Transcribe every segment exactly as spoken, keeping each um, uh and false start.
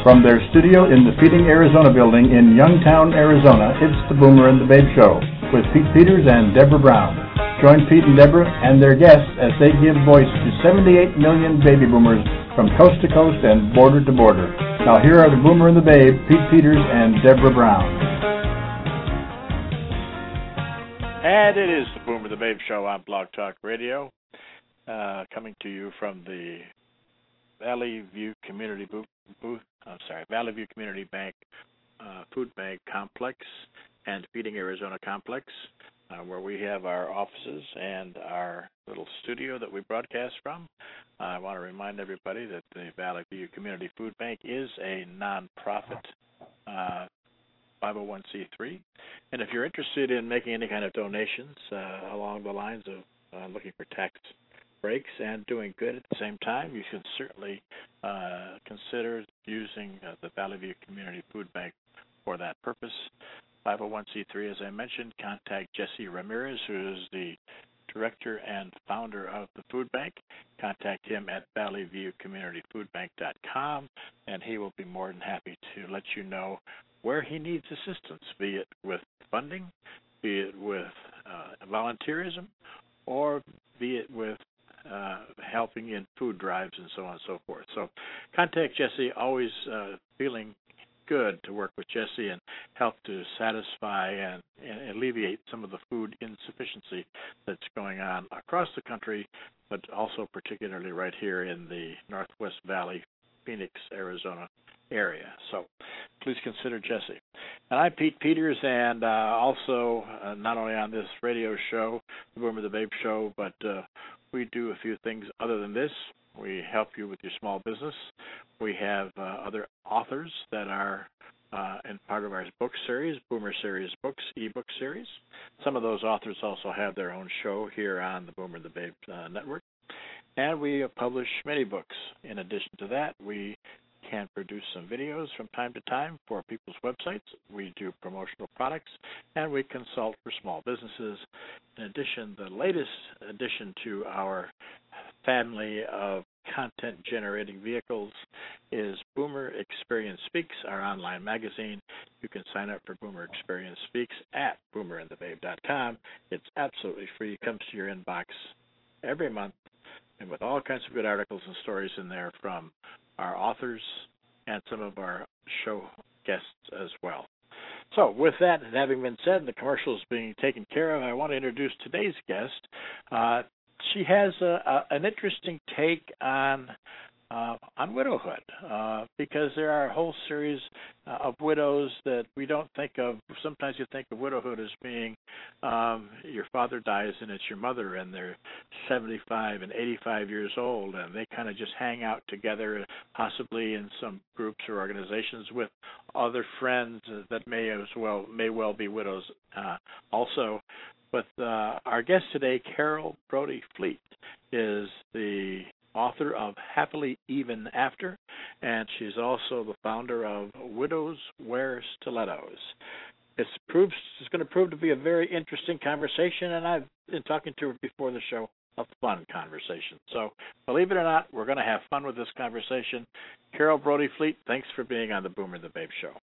From their studio in the Feeding Arizona building in Youngtown, Arizona, it's the Boomer and the Babe Show with Pete Peters and Deborah Brown. Join Pete and Deborah and their guests as they give voice to seventy-eight million baby boomers from coast to coast and border to border. Now here are the Boomer and the Babe, Pete Peters and Deborah Brown. And it is the Boomer and the Babe Show on Blog Talk Radio, uh, coming to you from the Valley View Community Booth. Booth, I'm sorry, Valley View Community Bank uh, Food Bank Complex and Feeding Arizona Complex, uh, where we have our offices and our little studio that we broadcast from. Uh, I want to remind everybody that the Valley View Community Food Bank is a nonprofit uh, five oh one c three, and if you're interested in making any kind of donations uh, along the lines of uh, looking for tax breaks and doing good at the same time, you should certainly uh, consider using uh, the Valley View Community Food Bank for that purpose. five oh one c three, as I mentioned, contact Jesse Ramirez, who is the director and founder of the food bank. Contact him at valley view community food bank dot com, and he will be more than happy to let you know where he needs assistance, be it with funding, be it with uh, volunteerism, or be it with Uh, helping in food drives and so on and so forth. So contact Jesse, always uh, feeling good to work with Jesse and help to satisfy and, and alleviate some of the food insufficiency that's going on across the country, but also particularly right here in the Northwest Valley, Phoenix, Arizona area. So please consider Jesse. And I'm Pete Peters, and uh, also uh, not only on this radio show, the Boomer the Babe Show, but uh, we do a few things other than this. We help you with your small business. We have uh, other authors that are uh, in part of our book series, Boomer Series Books, ebook series. Some of those authors also have their own show here on the Boomer the Babe uh, network. And we publish many books. In addition to that, we can produce some videos from time to time for people's websites. We do promotional products, and we consult for small businesses. In addition, the latest addition to our family of content-generating vehicles is Boomer Experience Speaks, our online magazine. You can sign up for Boomer Experience Speaks at boomer and the babe dot com. It's absolutely free. It comes to your inbox every month, and with all kinds of good articles and stories in there from our authors and some of our show guests as well. So with that having been said and the commercials being taken care of, I want to introduce today's guest. Uh, she has a, a, an interesting take on uh, on widowhood uh, because there are a whole series uh, of widows that we don't think of. Sometimes you think of widowhood as being um, your father dies and it's your mother and they're seventy-five and eighty-five years old and they kind of just hang out together, possibly in some groups or organizations with other friends that may as well may well be widows uh, also. But uh, our guest today, Carol Brody Fleet, is the author of Happily Even After, and she's also the founder of Widows Wear Stilettos. It's, proves, it's going to prove to be a very interesting conversation, and I've been talking to her before the show, a fun conversation. So believe it or not, we're going to have fun with this conversation. Carol Brody Fleet, thanks for being on the Boomer and the Babe Show.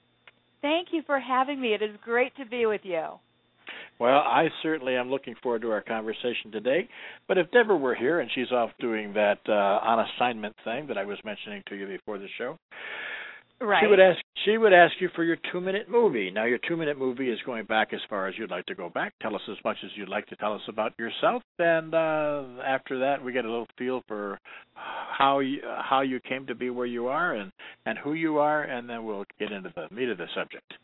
Thank you for having me. It is great to be with you. Well, I certainly am looking forward to our conversation today. But if Deborah were here and she's off doing that uh, on assignment thing that I was mentioning to you before the show, right. she would ask she would ask you for your two-minute movie. Now, your two-minute movie is going back as far as you'd like to go back. Tell us as much as you'd like to tell us about yourself, and uh, after that, we get a little feel for how you how you came to be where you are and, and who you are, and then we'll get into the meat of the subject.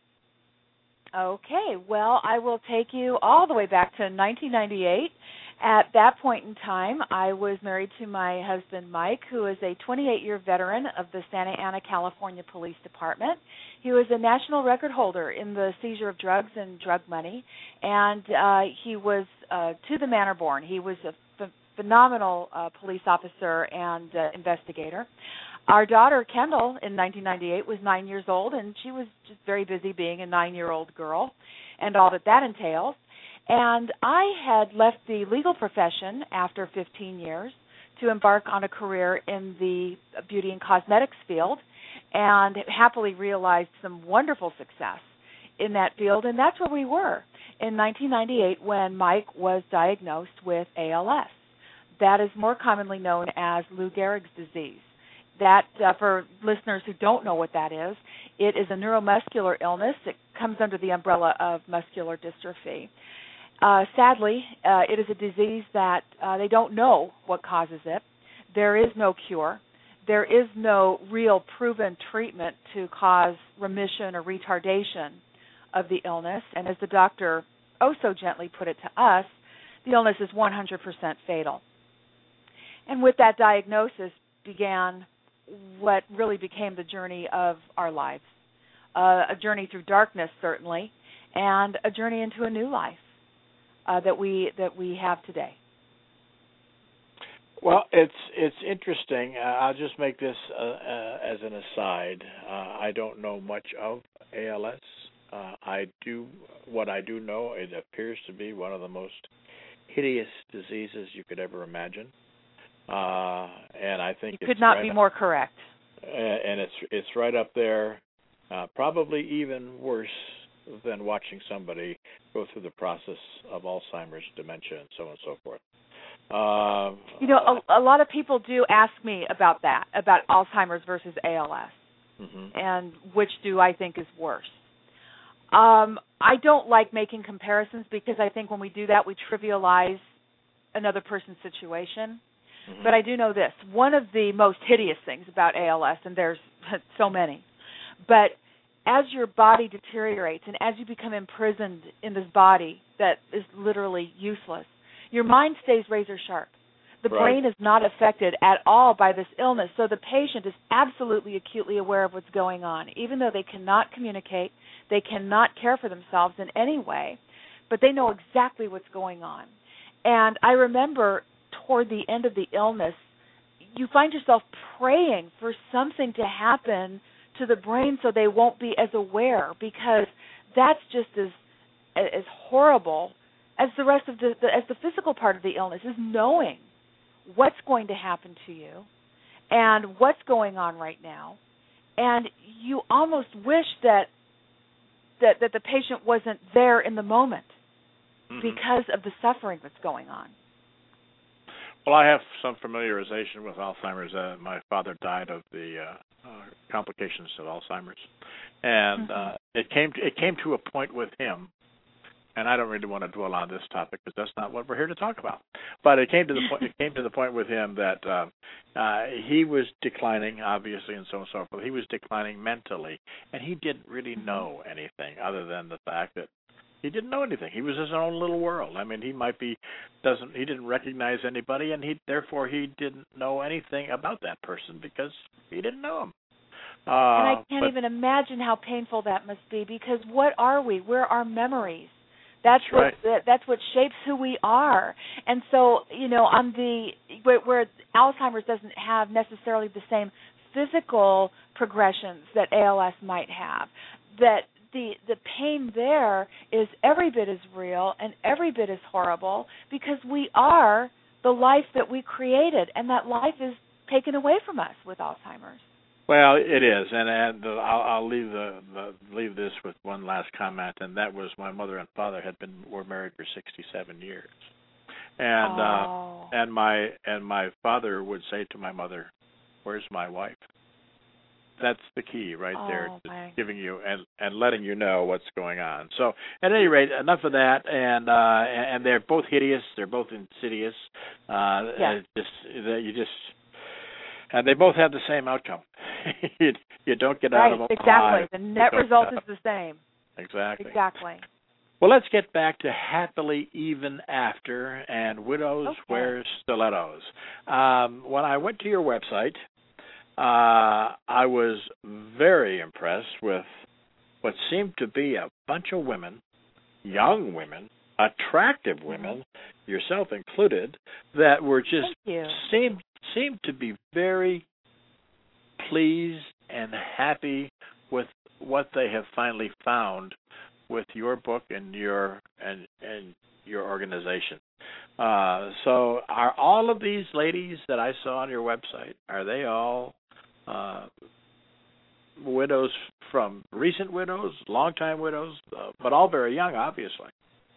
Okay, well, I will take you all the way back to nineteen ninety-eight. At that point in time, I was married to my husband, Mike, who is a twenty-eight-year veteran of the Santa Ana, California Police Department. He was a national record holder in the seizure of drugs and drug money, and uh, he was uh, to the manor born. He was a ph- phenomenal uh, police officer and uh, investigator. Our daughter, Kendall, in nineteen ninety-eight, was nine years old, and she was just very busy being a nine-year-old girl and all that that entails. And I had left the legal profession after fifteen years to embark on a career in the beauty and cosmetics field. and happily realized some wonderful success in that field, and that's where we were in nineteen ninety-eight when Mike was diagnosed with A L S. That is more commonly known as Lou Gehrig's disease. That, uh, for listeners who don't know what that is, it is a neuromuscular illness. It comes under the umbrella of muscular dystrophy. Uh, sadly, uh, it is a disease that uh, they don't know what causes it. There is no cure. There is no real proven treatment to cause remission or retardation of the illness. And as the doctor oh so gently put it to us, the illness is one hundred percent fatal. And with that diagnosis began what really became the journey of our lives, uh, a journey through darkness, certainly, and a journey into a new life uh, that we that we have today. Well, it's it's interesting. Uh, I'll just make this uh, uh, as an aside. Uh, I don't know much of A L S. Uh, I do what I do know. It appears to be one of the most hideous diseases you could ever imagine. Uh, and I think you it's could not right be up, more correct. And it's it's right up there, uh, probably even worse than watching somebody go through the process of Alzheimer's, dementia, and so on and so forth. Uh, you know, a, a lot of people do ask me about that, about Alzheimer's versus A L S, mm-hmm. and which do I think is worse. Um, I don't like making comparisons because I think when we do that, we trivialize another person's situation. Mm-hmm. But I do know this. One of the most hideous things about A L S, and there's so many, but as your body deteriorates and as you become imprisoned in this body that is literally useless, your mind stays razor sharp. The right. brain is not affected at all by this illness, so the patient is absolutely acutely aware of what's going on, even though they cannot communicate, they cannot care for themselves in any way, but they know exactly what's going on. And I remember toward the end of the illness, you find yourself praying for something to happen to the brain so they won't be as aware, because that's just as as horrible as the rest of the, the as the physical part of the illness, is knowing what's going to happen to you and what's going on right now. And you almost wish that that, that the patient wasn't there in the moment mm-hmm. because of the suffering that's going on. Well, I have some familiarization with Alzheimer's. Uh, my father died of the uh, uh, complications of Alzheimer's, and mm-hmm. uh, it came to, it came to a point with him. And I don't really want to dwell on this topic because that's not what we're here to talk about. But it came to the point. It came to the point with him that uh, uh, he was declining, obviously, and so on and so forth. He was declining mentally, and he didn't really know anything other than the fact that he didn't know anything. He was his own little world. I mean, he might be doesn't he didn't recognize anybody, and he therefore he didn't know anything about that person because he didn't know him. Uh, and I can't but, even imagine how painful that must be, because what are we? We're our memories. That's, that's what right. that's what shapes who we are. And so, you know, on the where, where Alzheimer's doesn't have necessarily the same physical progressions that A L S might have, that the the pain there is every bit as real and every bit as horrible, because we are the life that we created, and that life is taken away from us with Alzheimer's. Well, it is, and, and the, I'll, I'll leave the, the leave this with one last comment, and that was my mother and father had been were married for sixty-seven years, and oh. uh, and my and my father would say to my mother, "Where's my wife?" That's the key right oh, there, my. giving you and, and letting you know what's going on. So, at any rate, enough of that. And uh, and they're both hideous. They're both insidious. Uh, yeah. Just you just. And they both have the same outcome. you, you don't get right, out of them exactly. alive. The net result is the same. Exactly. Exactly. Well, let's get back to Happily Even After and Widows okay. Wear Stilettos. Um, when I went to your website, uh, I was very impressed with what seemed to be a bunch of women, young women, attractive women, mm-hmm. yourself included, that were just seemed seemed to be very pleased and happy with what they have finally found with your book and your and and your organization. Uh, so, are all of these ladies that I saw on your website, are they all uh, widows from recent widows, longtime widows, uh, but all very young, obviously.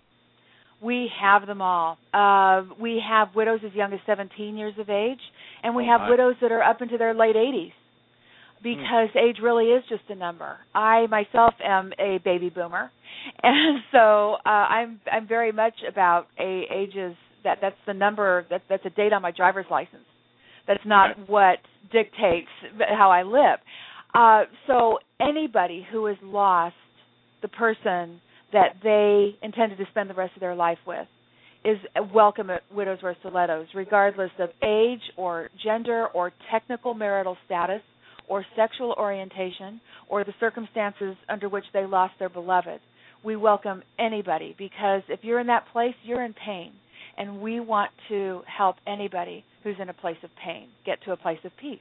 We have them all. Uh, we have widows as young as seventeen years of age, and we Oh, have my. widows that are up into their late eighties, because mm. age really is just a number. I myself am a baby boomer, and so uh, I'm I'm very much about a, ages. That that's the number. That that's a date on my driver's license. That's not okay. what dictates how I live. Uh, so anybody who has lost the person that they intended to spend the rest of their life with is welcome at Widows or Stilettos, regardless of age or gender or technical marital status or sexual orientation or the circumstances under which they lost their beloved. We welcome anybody, because if you're in that place, you're in pain, and we want to help anybody who's in a place of pain get to a place of peace.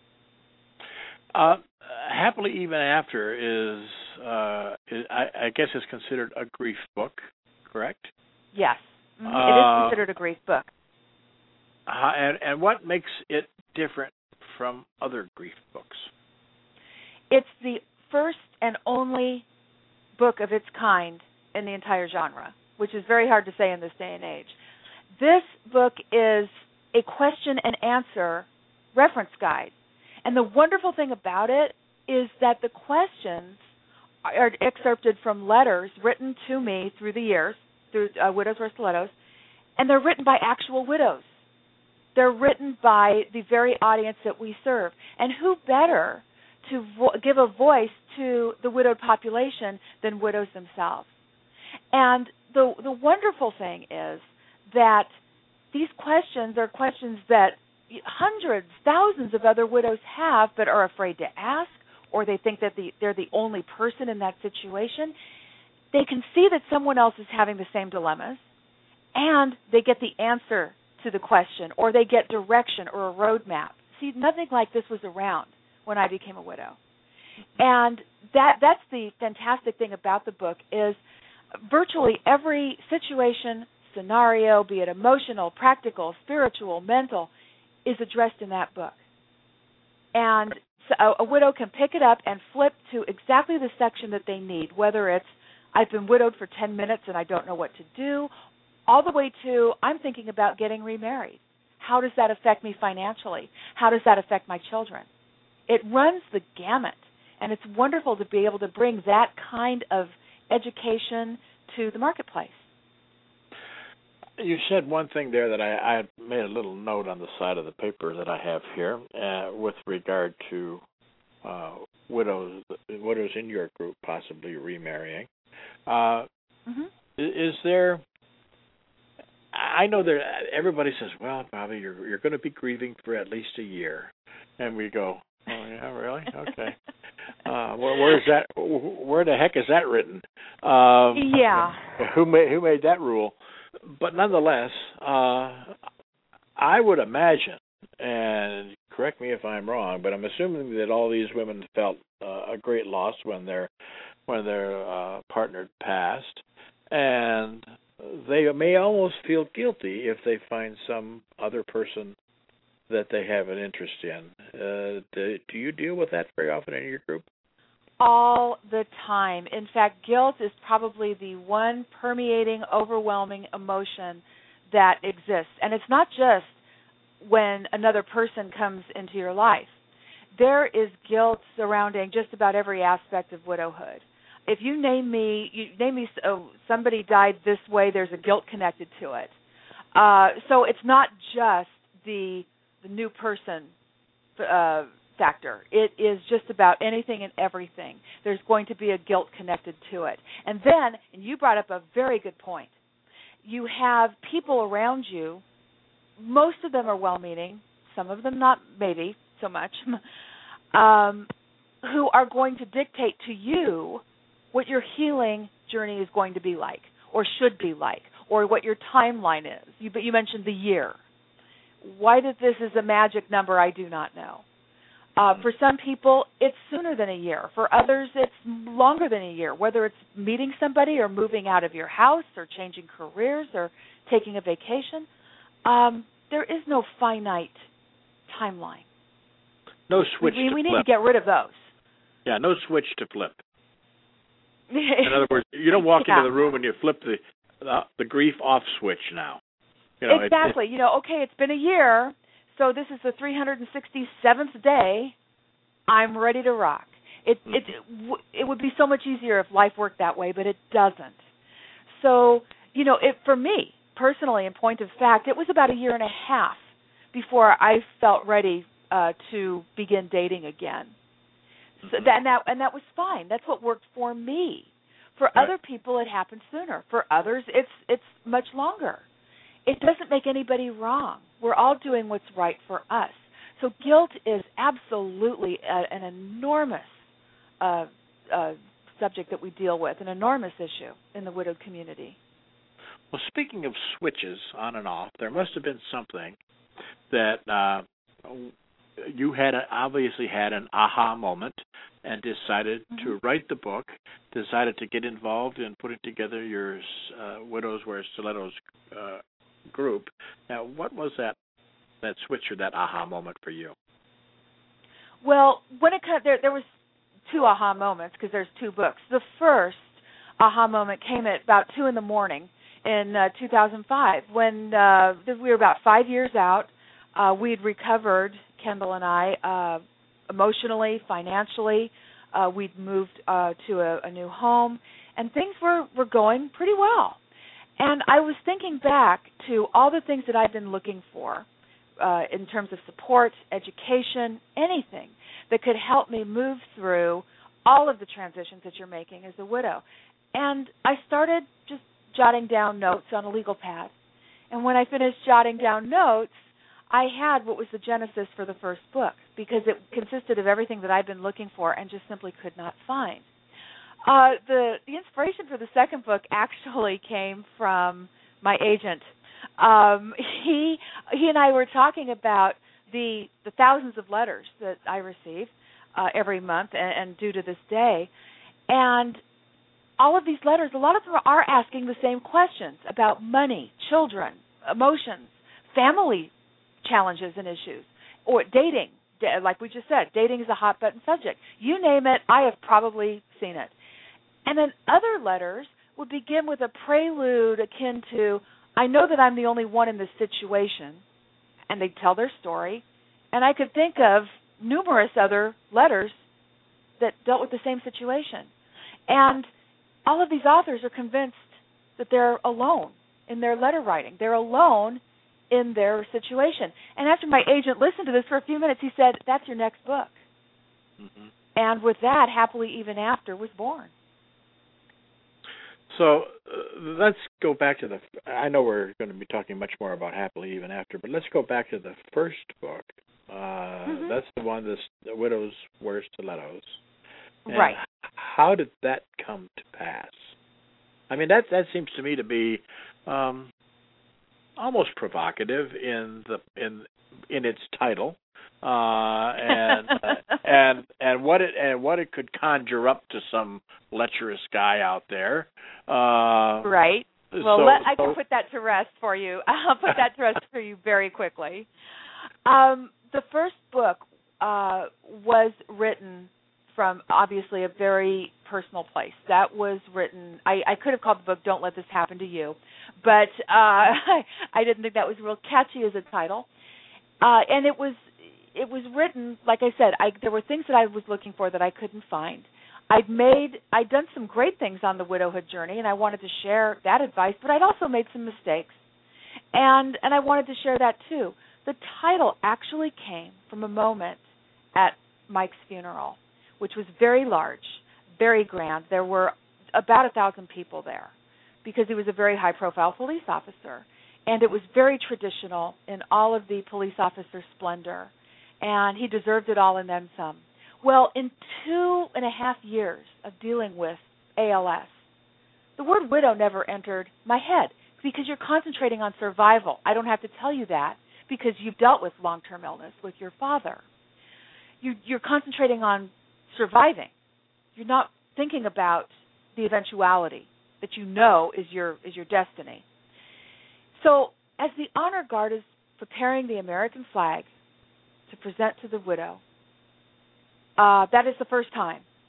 Uh, Happily Even After is, uh, is I, I guess, is considered a grief book, correct? Yes, mm-hmm. uh, it is considered a grief book. Uh, and, and what makes it different from other grief books? It's the first and only book of its kind in the entire genre, which is very hard to say in this day and age. This book is a question and answer reference guide. And the wonderful thing about it is that the questions are excerpted from letters written to me through the years, through uh, Widows or Stilettos, and they're written by actual widows. They're written by the very audience that we serve. And who better to vo- give a voice to the widowed population than widows themselves? And the the wonderful thing is that these questions are questions that hundreds, thousands of other widows have but are afraid to ask, or they think that the, they're the only person in that situation. They can see that someone else is having the same dilemmas, and they get the answer to the question, or they get direction or a roadmap. See, nothing like this was around when I became a widow. And that that's the fantastic thing about the book is virtually every situation, scenario, be it emotional, practical, spiritual, mental, is addressed in that book. And so a, a widow can pick it up and flip to exactly the section that they need, whether it's, I've been widowed for ten minutes and I don't know what to do, all the way to, I'm thinking about getting remarried. How does that affect me financially? How does that affect my children? It runs the gamut, and it's wonderful to be able to bring that kind of education to the marketplace. You said one thing there that I, I made a little note on the side of the paper that I have here uh, with regard to uh, widows widows in your group possibly remarrying. Uh, mm-hmm. Is there? I know that everybody says, "Well, Bobby, you're you're going to be grieving for at least a year," and we go, "Oh yeah, really? Okay." Uh, where, where is that? Where the heck is that written? Um, yeah. Who made who made that rule? But nonetheless, uh, I would imagine, and correct me if I'm wrong, but I'm assuming that all these women felt uh, a great loss when their when their uh, partner passed, and they may almost feel guilty if they find some other person that they have an interest in. Uh, do, do you deal with that very often in your group? All the time. In fact, guilt is probably the one permeating, overwhelming emotion that exists. And it's not just when another person comes into your life. There is guilt surrounding just about every aspect of widowhood. If you name me, you name me oh, somebody died this way, there's a guilt connected to it. Uh, so it's not just the the new person uh factor. It is just about anything and everything. There's going to be a guilt connected to it. And then, and you brought up a very good point, you have people around you, most of them are well-meaning, some of them not maybe so much, um, who are going to dictate to you what your healing journey is going to be like, or should be like, or what your timeline is. You, but you mentioned the year. Why that this is a magic number, I do not know. Uh, for some people, it's sooner than a year. For others, it's longer than a year, whether it's meeting somebody or moving out of your house or changing careers or taking a vacation. Um, there is no finite timeline. No switch We, we to need flip. to get rid of those. Yeah, no switch to flip. In other words, you don't walk yeah. into the room and you flip the the, the grief off switch now. You know, exactly. It, it, you know, okay, it's been a year, so this is the three hundred sixty-seventh day. I'm ready to rock. It mm-hmm. it it would be so much easier if life worked that way, but it doesn't. So, you know, it for me personally, in point of fact, it was about a year and a half before I felt ready uh, to begin dating again. So that, and that and that was fine. That's what worked for me. For right. other people, it happens sooner. For others, it's it's much longer. It doesn't make anybody wrong. We're all doing what's right for us. So guilt is absolutely a, an enormous uh, uh, subject that we deal with, an enormous issue in the widowed community. Well, speaking of switches on and off, there must have been something that uh, you had a, obviously had an aha moment and decided mm-hmm. to write the book, decided to get involved in putting together your uh, Widows Wear Stilettos uh, group. Now, what was that that switch or that aha moment for you? Well, when it there there was two aha moments because there's two books. The first aha moment came at about two in the morning in uh, two thousand five when uh, we were about five years out. Uh, we'd recovered, Kendall and I, uh, emotionally, financially. Uh, we'd moved uh, to a, a new home, and things were, were going pretty well. And I was thinking back to all the things that I've been looking for uh, in terms of support, education, anything that could help me move through all of the transitions that you're making as a widow. And I started just jotting down notes on a legal pad. And when I finished jotting down notes, I had what was the genesis for the first book because it consisted of everything that I'd been looking for and just simply could not find. Uh, the, the inspiration for the second book actually came from my agent. Um, he he and I were talking about the the thousands of letters that I receive uh, every month and, and do to this day, and all of these letters, a lot of them are asking the same questions about money, children, emotions, family challenges and issues, or dating. Like we just said, dating is a hot button subject. You name it, I have probably seen it. And then other letters would begin with a prelude akin to, I know that I'm the only one in this situation, and they'd tell their story, and I could think of numerous other letters that dealt with the same situation. And all of these authors are convinced that they're alone in their letter writing. They're alone in their situation. And after my agent listened to this for a few minutes, he said, that's your next book. Mm-hmm. And with that, Happily Even After was born. So uh, let's go back to the, I know we're going to be talking much more about Happily Even After, but let's go back to the first book. Uh, mm-hmm. That's the one, this, the Widows Wear Stilettos. And right. How did that come to pass? I mean, that that seems to me to be um, almost provocative in the in in its title, uh, and uh, and and what it and what it could conjure up to some lecherous guy out there. Uh, right. Well, so, let, I so, can put that to rest for you. I'll put that to rest for you very quickly. Um, the first book uh, was written from obviously a very personal place. That was written, I, I could have called the book Don't Let This Happen to You, but uh, I didn't think that was real catchy as a title. Uh, and it was it was written, like I said, I, there were things that I was looking for that I couldn't find. I'd made, I'd done some great things on the widowhood journey, and I wanted to share that advice, but I'd also made some mistakes. And and I wanted to share that too. The title actually came from a moment at Mike's funeral, which was very large, very grand. There were about a thousand people there because he was a very high-profile police officer. And it was very traditional in all of the police officer splendor. And he deserved it all and then some. Well, in two and a half years of dealing with A L S, the word widow never entered my head because you're concentrating on survival. I don't have to tell you that because you've dealt with long-term illness with your father. You, you're concentrating on surviving. You're not thinking about the eventuality that you know is your is your destiny. So as the honor guard is preparing the American flag to present to the widow, uh, that is the first time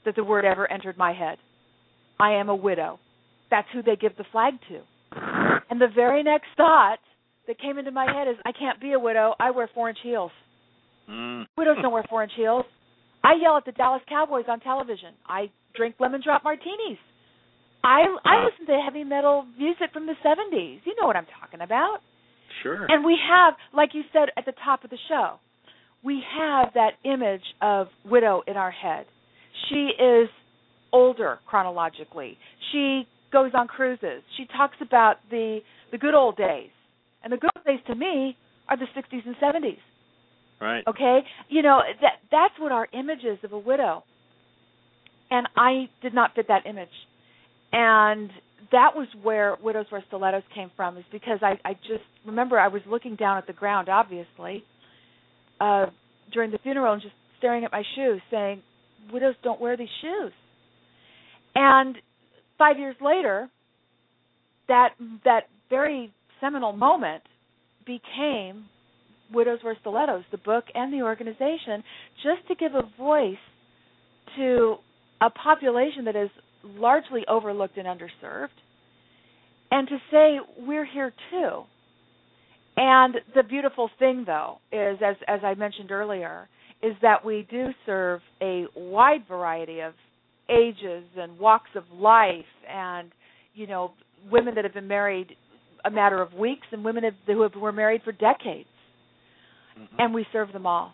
that the word ever entered my head. I am a widow. That's who they give the flag to. And the very next thought that came into my head is, I can't be a widow. I wear four-inch heels. Mm. Widows don't wear four-inch heels. I yell at the Dallas Cowboys on television. I drink lemon drop martinis. I I listen to heavy metal music from the seventies. You know what I'm talking about. Sure. And we have, like you said at the top of the show, we have that image of widow in our head. She is older chronologically. She goes on cruises. She talks about the the good old days. And the good old days to me are the sixties and seventies. Right. Okay? You know, that that's what our image is of a widow. And I did not fit that image. And that was where Widows Wear Stilettos came from, is because I, I just remember I was looking down at the ground, obviously, uh, during the funeral and just staring at my shoes saying, widows don't wear these shoes. And five years later, that that very seminal moment became Widows Wear Stilettos, the book and the organization, just to give a voice to a population that is largely overlooked and underserved, and to say we're here too. And the beautiful thing, though, is, as as I mentioned earlier, is that we do serve a wide variety of ages and walks of life, and, you know, women that have been married a matter of weeks and women have, who have, were married for decades. Mm-hmm. And we serve them all.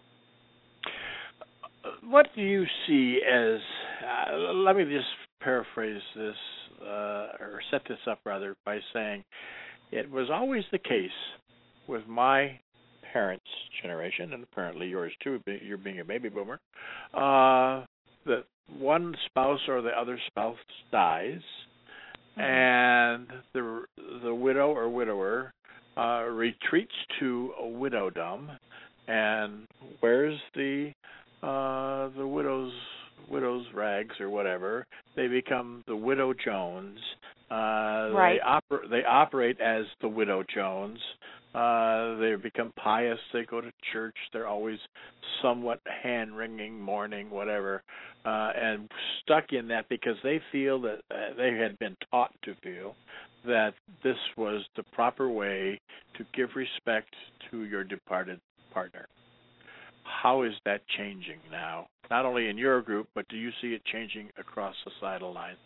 What do you see as, uh, let me just paraphrase this, uh, or set this up rather, by saying it was always the case with my parents' generation, and apparently yours too, you're being a baby boomer, uh, that one spouse or the other spouse dies, mm-hmm. and the the widow or widower uh, retreats to a widowdom and wears the uh, the widow's widow's rags or whatever. They become the Widow Jones. Uh, right. They, oper- they operate as the Widow Jones. Uh, they become pious. They go to church. They're always somewhat hand-wringing, mourning, whatever, uh, and stuck in that because they feel that uh, they had been taught to feel that this was the proper way to give respect to your departed partner. How is that changing now? Not only in your group, but do you see it changing across societal lines?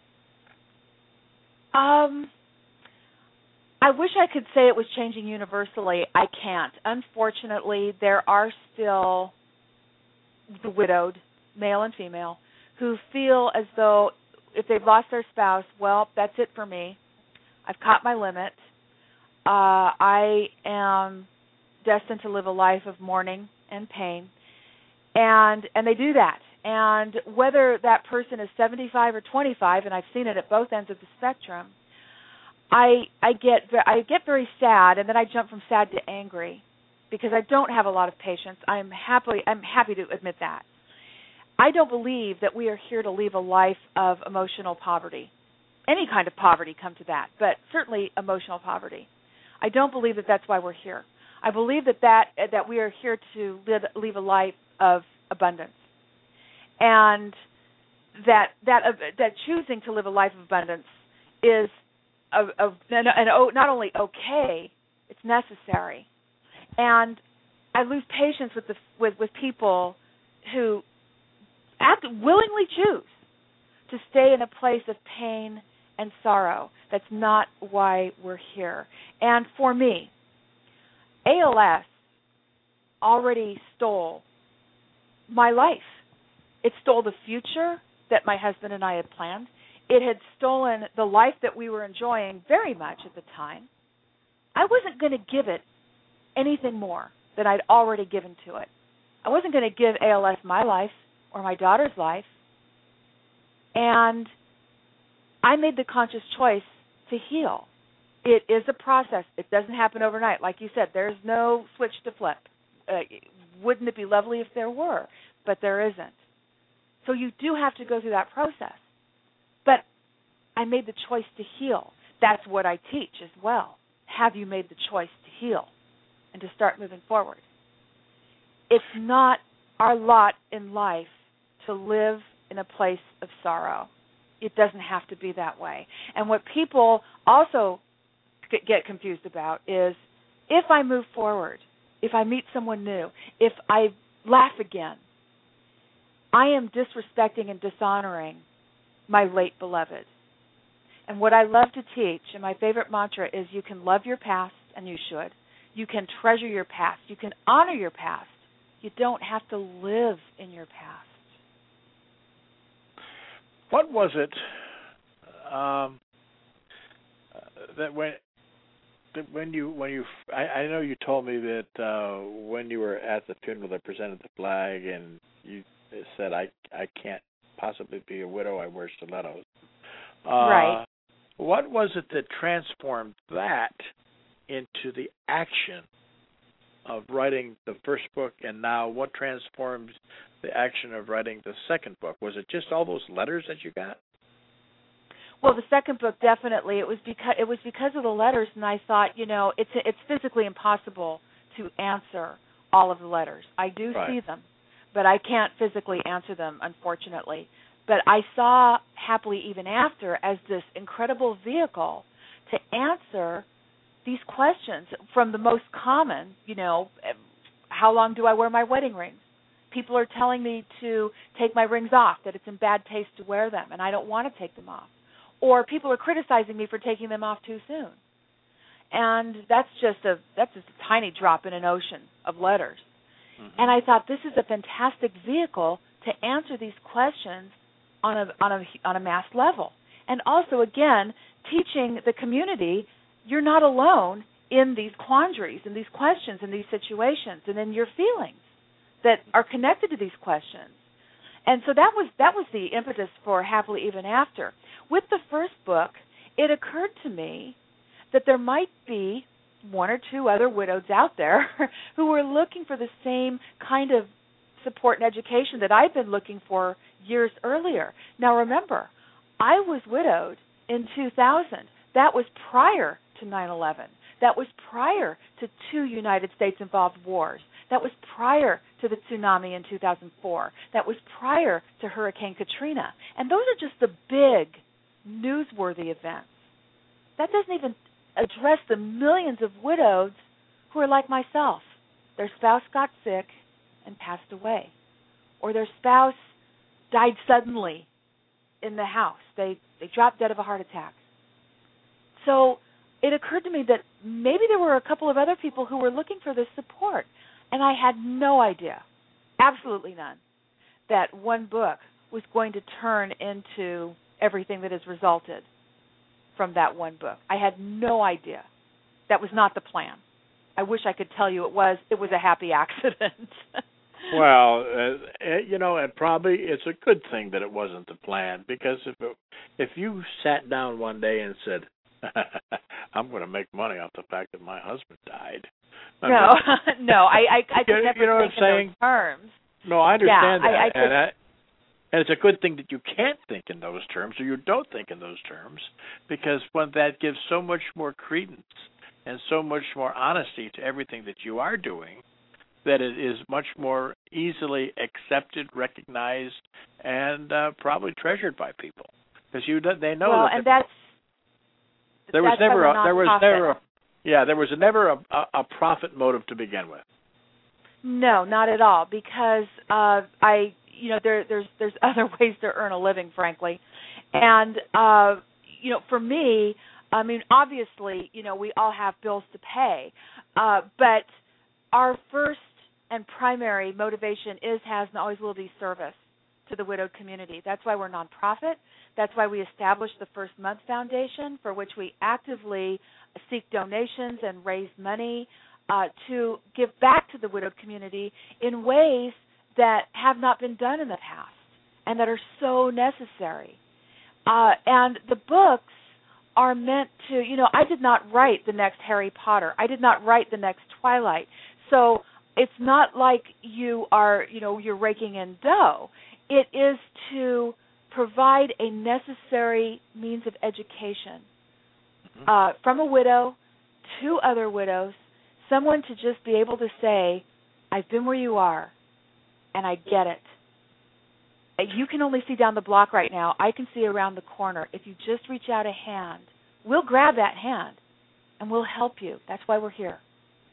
Um, I wish I could say it was changing universally. I can't. Unfortunately, there are still the widowed, male and female, who feel as though if they've lost their spouse, well, that's it for me. I've caught my limit. Uh, I am destined to live a life of mourning and pain, and and they do that. And whether that person is seventy-five or twenty-five, and I've seen it at both ends of the spectrum, I I get I get very sad, and then I jump from sad to angry because I don't have a lot of patience. I'm happy I'm happy to admit that. I don't believe that we are here to live a life of emotional poverty. Any kind of poverty, come to that, but certainly emotional poverty. I don't believe that that's why we're here. I believe that that, that we are here to live, live a life of abundance, and that that uh, that choosing to live a life of abundance is a, a, an, an, not only okay, it's necessary. And I lose patience with the with, with people who act, willingly choose to stay in a place of pain and sorrow. That's not why we're here. And for me, A L S already stole my life. It stole the future that my husband and I had planned. It had stolen the life that we were enjoying very much at the time. I wasn't going to give it anything more than I'd already given to it. I wasn't going to give A L S my life or my daughter's life. And I made the conscious choice to heal. It is a process. It doesn't happen overnight. Like you said, there's no switch to flip. Uh, wouldn't it be lovely if there were? But there isn't. So you do have to go through that process. But I made the choice to heal. That's what I teach as well. Have you made the choice to heal and to start moving forward? It's not our lot in life to live in a place of sorrow. It doesn't have to be that way. And what people also get confused about is if I move forward, if I meet someone new, if I laugh again, I am disrespecting and dishonoring my late beloved. And what I love to teach, and my favorite mantra, is you can love your past, and you should. You can treasure your past. You can honor your past. You don't have to live in your past. What was it um, that when that when you when you I, I know you told me that uh, when you were at the funeral they presented the flag and you said I I can't possibly be a widow, I wear stilettos. Uh, right. What was it that transformed that into the action of writing the first book, and now what transformed the action of writing the second book? Was it just all those letters that you got? Well, the second book, definitely. It was because it was because of the letters, and I thought, you know, it's it's physically impossible to answer all of the letters. I do right. see them, but I can't physically answer them, unfortunately. But I saw Happily Even After as this incredible vehicle to answer these questions, from the most common, you know, how long do I wear my wedding rings? People are telling me to take my rings off, that it's in bad taste to wear them, and I don't want to take them off. Or people are criticizing me for taking them off too soon. And that's just a that's just a tiny drop in an ocean of letters. Mm-hmm. And I thought this is a fantastic vehicle to answer these questions on a on a on a mass level. And also, again, teaching the community you're not alone in these quandaries, in these questions, in these situations, and in your feelings that are connected to these questions. And so that was that was the impetus for Happily Even After. With the first book, it occurred to me that there might be one or two other widows out there who were looking for the same kind of support and education that I've been looking for years earlier. Now remember, I was widowed in two thousand. That was prior to nine eleven. That was prior to two United States-involved wars. That was prior to the tsunami in two thousand four. That was prior to Hurricane Katrina. And those are just the big, newsworthy events. That doesn't even address the millions of widows who are like myself. Their spouse got sick and passed away. Or their spouse died suddenly in the house. They, they dropped dead of a heart attack. So it occurred to me that maybe there were a couple of other people who were looking for this support, and I had no idea, absolutely none, that one book was going to turn into everything that has resulted from that one book. I had no idea. That was not the plan. I wish I could tell you it was. It was a happy accident. Well, uh, you know, and probably it's a good thing that it wasn't the plan, because if it, if you sat down one day and said, I'm going to make money off the fact that my husband died. I no, mean, no, I, I, I could you, never you know think what I'm in saying? those terms. No, I understand yeah, that, I, I could, and, I, and it's a good thing that you can't think in those terms, or you don't think in those terms, because when that gives so much more credence and so much more honesty to everything that you are doing, that it is much more easily accepted, recognized, and uh, probably treasured by people, because you they know well, that. and that's There was that's never a, a there was never a, yeah there was never a, a, a profit motive to begin with. No, not at all, because uh, I you know there there's there's other ways to earn a living, frankly, and uh, you know for me, I mean obviously you know we all have bills to pay, uh, but our first and primary motivation is, has, and always will be service to the widowed community. That's why we're nonprofit. That's why we established the First Month Foundation, for which we actively seek donations and raise money uh, to give back to the widowed community in ways that have not been done in the past and that are so necessary. Uh, and the books are meant to, you know, I did not write the next Harry Potter. I did not write the next Twilight. So it's not like you are, you know, you're raking in dough. It is to provide a necessary means of education uh, from a widow to other widows, someone to just be able to say, I've been where you are, and I get it. you can only see down the block right now. I can see around the corner. If you just reach out a hand, we'll grab that hand, and we'll help you. That's why we're here.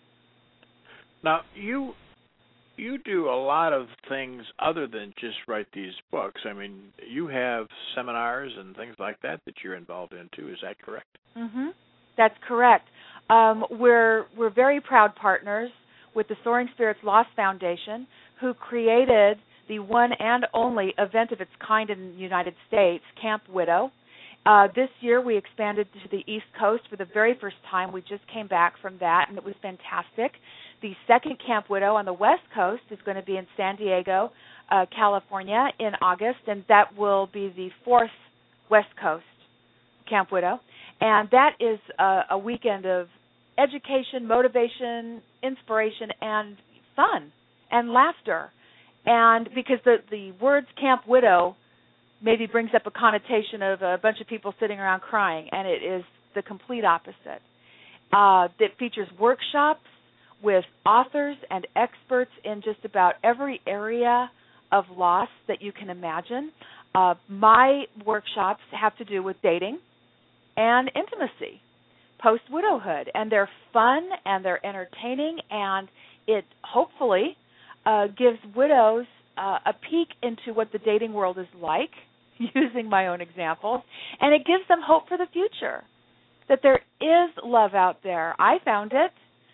Now, you you do a lot of things other than just write these books. I mean, you have seminars and things like that that you're involved in, too. Is that correct? Mm-hmm. That's correct. Um, we're we're very proud partners with the Soaring Spirits Lost Foundation, who created the one and only event of its kind in the United States, Camp Widow. Uh, this year we expanded to the East Coast for the very first time. We just came back from that, and it was fantastic. The second Camp Widow on the West Coast is going to be in San Diego, uh, California in August, and that will be the fourth West Coast Camp Widow. And that is a, a weekend of education, motivation, inspiration, and fun and laughter. And because the, the words Camp Widow maybe brings up a connotation of a bunch of people sitting around crying, and it is the complete opposite. Uh, it features workshops with authors and experts in just about every area of loss that you can imagine. Uh, my workshops have to do with dating and intimacy, post-widowhood, and they're fun and they're entertaining, and it hopefully uh, gives widows uh, a peek into what the dating world is like, using my own examples, and it gives them hope for the future, that there is love out there. I found it.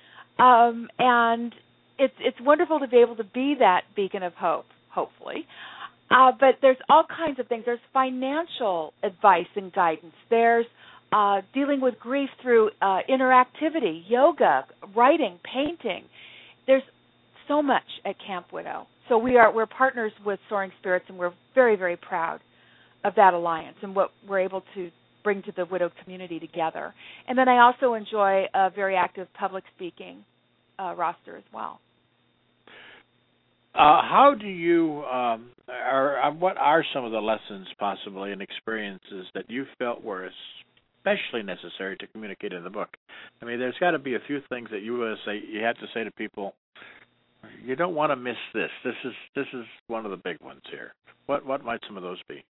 Um, and it's it's wonderful to be able to be that beacon of hope, hopefully. Uh, but there's all kinds of things. There's financial advice and guidance. There's uh, dealing with grief through uh, interactivity, yoga, writing, painting. There's so much at Camp Widow. So we are we're partners with Soaring Spirits, and we're very, very proud of that alliance and what we're able to bring to the widow community together. And then I also enjoy a very active public speaking uh, roster as well. Uh, how do you, um, are, what are some of the lessons possibly and experiences that you felt were especially necessary to communicate in the book? I mean, there's got to be a few things that you uh, say you have to say to people. You don't want to miss this. This is this is one of the big ones here. What what might some of those be?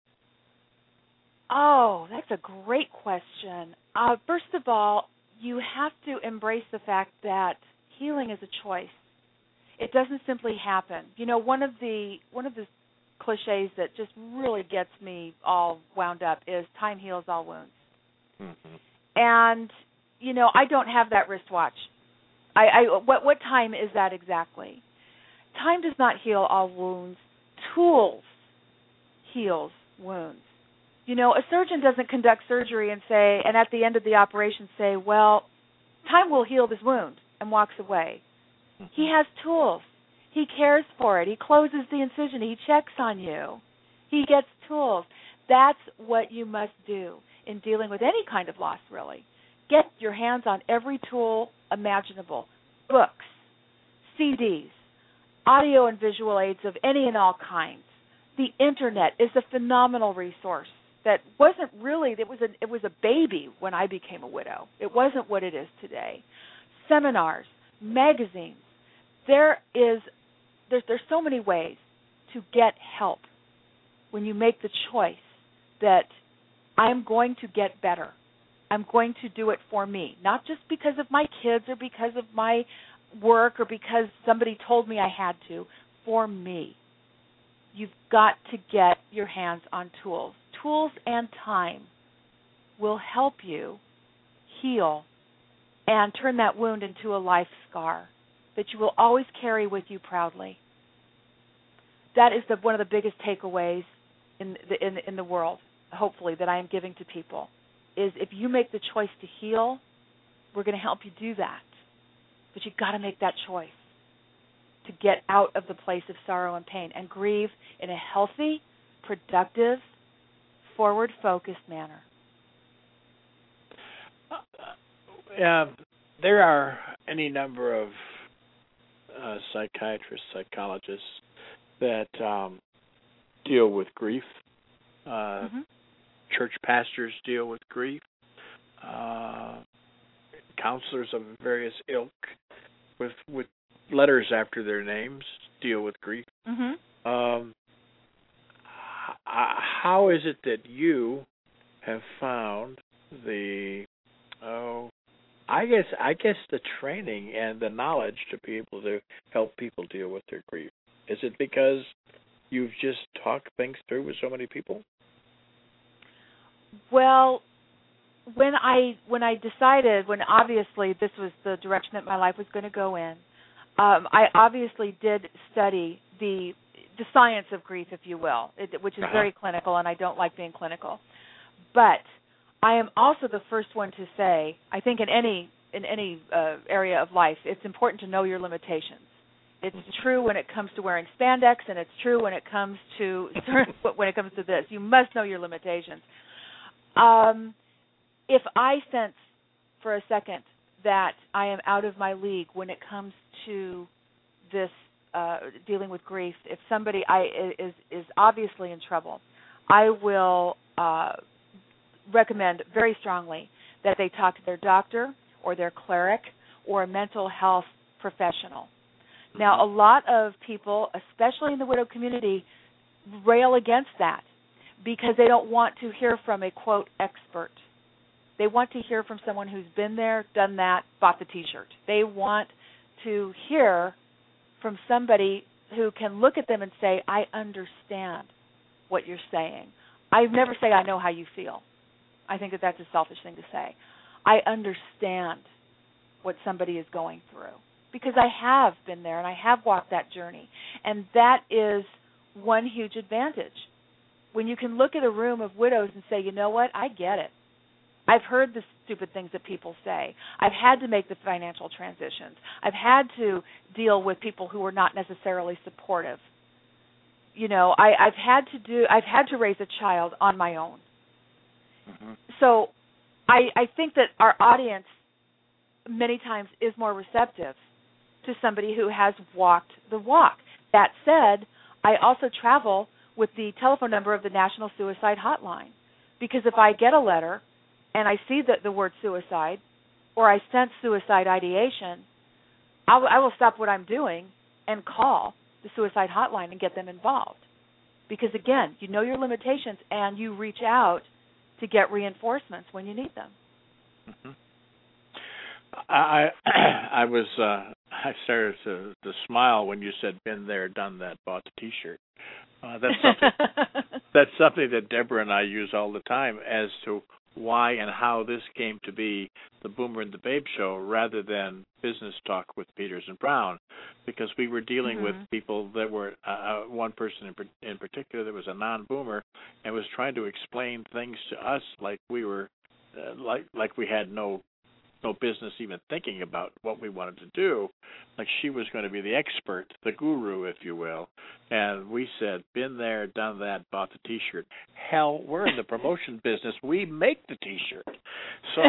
Oh, that's a great question. Uh, first of all, you have to embrace the fact that healing is a choice. It doesn't simply happen. You know, one of the one of the cliches that just really gets me all wound up is time heals all wounds. Mm-hmm. And you know, I don't have that wristwatch. I, I what what time is that exactly? Time does not heal all wounds. Tools heals wounds. You know, a surgeon doesn't conduct surgery and say, and at the end of the operation say, well, time will heal this wound, and walks away. Mm-hmm. He has tools. He cares for it. He closes the incision. He checks on you. He gets tools. That's what you must do in dealing with any kind of loss, really. Get your hands on every tool imaginable. Books, C Ds, audio and visual aids of any and all kinds. The Internet is a phenomenal resource that wasn't really, it was a, it was a baby when I became a widow. It wasn't what it is today. Seminars, magazines. There is, there's, there's so many ways to get help when you make the choice that I'm going to get better. I'm going to do it for me, not just because of my kids or because of my work or because somebody told me I had to, for me. You've got to get your hands on tools. Tools and time will help you heal and turn that wound into a life scar that you will always carry with you proudly. That is the, one of the biggest takeaways in the, in, in the world, hopefully, that I am giving to people, is if you make the choice to heal, we're going to help you do that. But you've got to make that choice to get out of the place of sorrow and pain and grieve in a healthy, productive, forward-focused manner. Uh, there are any number of uh, psychiatrists, psychologists that um, deal with grief. Uh, mm-hmm. Church pastors deal with grief. Uh, counselors of various ilk with with letters after their names deal with grief. Mm-hmm. Um, how is it that you have found the oh I guess I guess the training and the knowledge to be able to help people deal with their grief? Is it because you've just talked things through with so many people? Well, when I when I decided, when obviously this was the direction that my life was going to go in, um, I obviously did study the the science of grief, if you will, it, which is uh-huh. very clinical, and I don't like being clinical. But I am also the first one to say, I think in any in any uh, area of life, it's important to know your limitations. It's true when it comes to wearing spandex, and it's true when it comes to when it comes to this. You must know your limitations. Um, if I sense for a second that I am out of my league when it comes to this uh, dealing with grief, if somebody I is is obviously in trouble, I will uh, recommend very strongly that they talk to their doctor or their cleric or a mental health professional. Now, a lot of people, especially in the widow community, rail against that because they don't want to hear from a, quote, expert. They want to hear from someone who's been there, done that, bought the T-shirt. They want to hear from somebody who can look at them and say, I understand what you're saying. I never say I know how you feel. I think that that's a selfish thing to say. I understand what somebody is going through because I have been there and I have walked that journey. And that is one huge advantage. When you can look at a room of widows and say, you know what, I get it. I've heard the stupid things that people say. I've had to make the financial transitions. I've had to deal with people who are not necessarily supportive. You know, I, I've had to do. I've had to raise a child on my own. Mm-hmm. So I, I think that our audience many times is more receptive to somebody who has walked the walk. That said, I also travel with the telephone number of the National Suicide Hotline because if I get a letter and I see the, the word suicide or I sense suicide ideation, I'll, I will stop what I'm doing and call the suicide hotline and get them involved. Because, again, you know your limitations and you reach out to get reinforcements when you need them. Mm-hmm. I I was uh, I started to, to smile when you said "been there, done that," bought the T-shirt. Uh, that's something that's something that Deborah and I use all the time as to why and how this came to be the Boomer and the Babe show rather than business talk with Peters and Brown, because we were dealing mm-hmm. with people that were uh, one person in, in particular that was a non-Boomer and was trying to explain things to us like we were uh, like like we had no. no business even thinking about what we wanted to do, like she was going to be the expert, the guru, if you will. And we said, been there, done that, bought the T-shirt. Hell, we're in the promotion business. We make the T-shirt. So,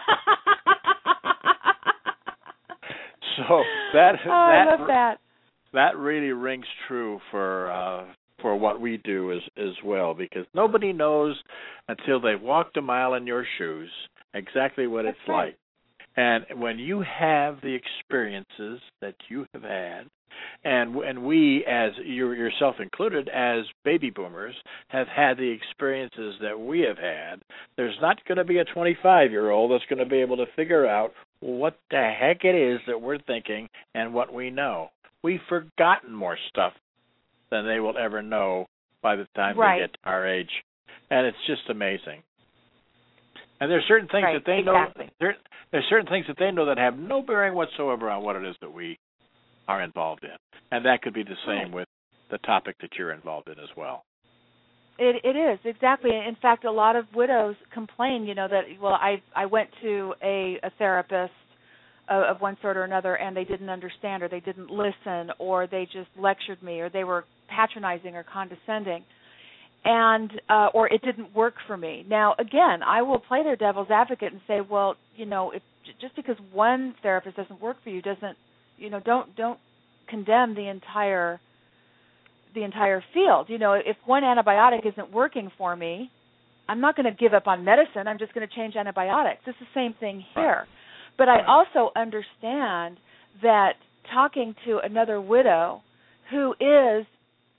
so that, oh, I that, love that. That really rings true for uh, for what we do as, as well, because nobody knows until they've walked a mile in your shoes exactly what That's it's right. like. And when you have the experiences that you have had, and and we, as you yourself included, as baby boomers, have had the experiences that we have had, there's not going to be a twenty-five-year-old that's going to be able to figure out what the heck it is that we're thinking and what we know. We've forgotten more stuff than they will ever know by the time right. they get to our age. And it's just amazing. And there's certain things right, that they exactly. know. There, there's certain things that they know that have no bearing whatsoever on what it is that we are involved in, and that could be the same right. with the topic that you're involved in as well. It it is exactly. In fact, a lot of widows complain. You know that well, I I went to a, a therapist of, of one sort or another, and they didn't understand, or they didn't listen, or they just lectured me, or they were patronizing or condescending. And uh, or it didn't work for me. Now, again, I will play their devil's advocate and say, well, you know, if just because one therapist doesn't work for you doesn't, you know, don't don't condemn the entire the entire field. You know, if one antibiotic isn't working for me, I'm not going to give up on medicine. I'm just going to change antibiotics. It's the same thing here. But I also understand that talking to another widow who is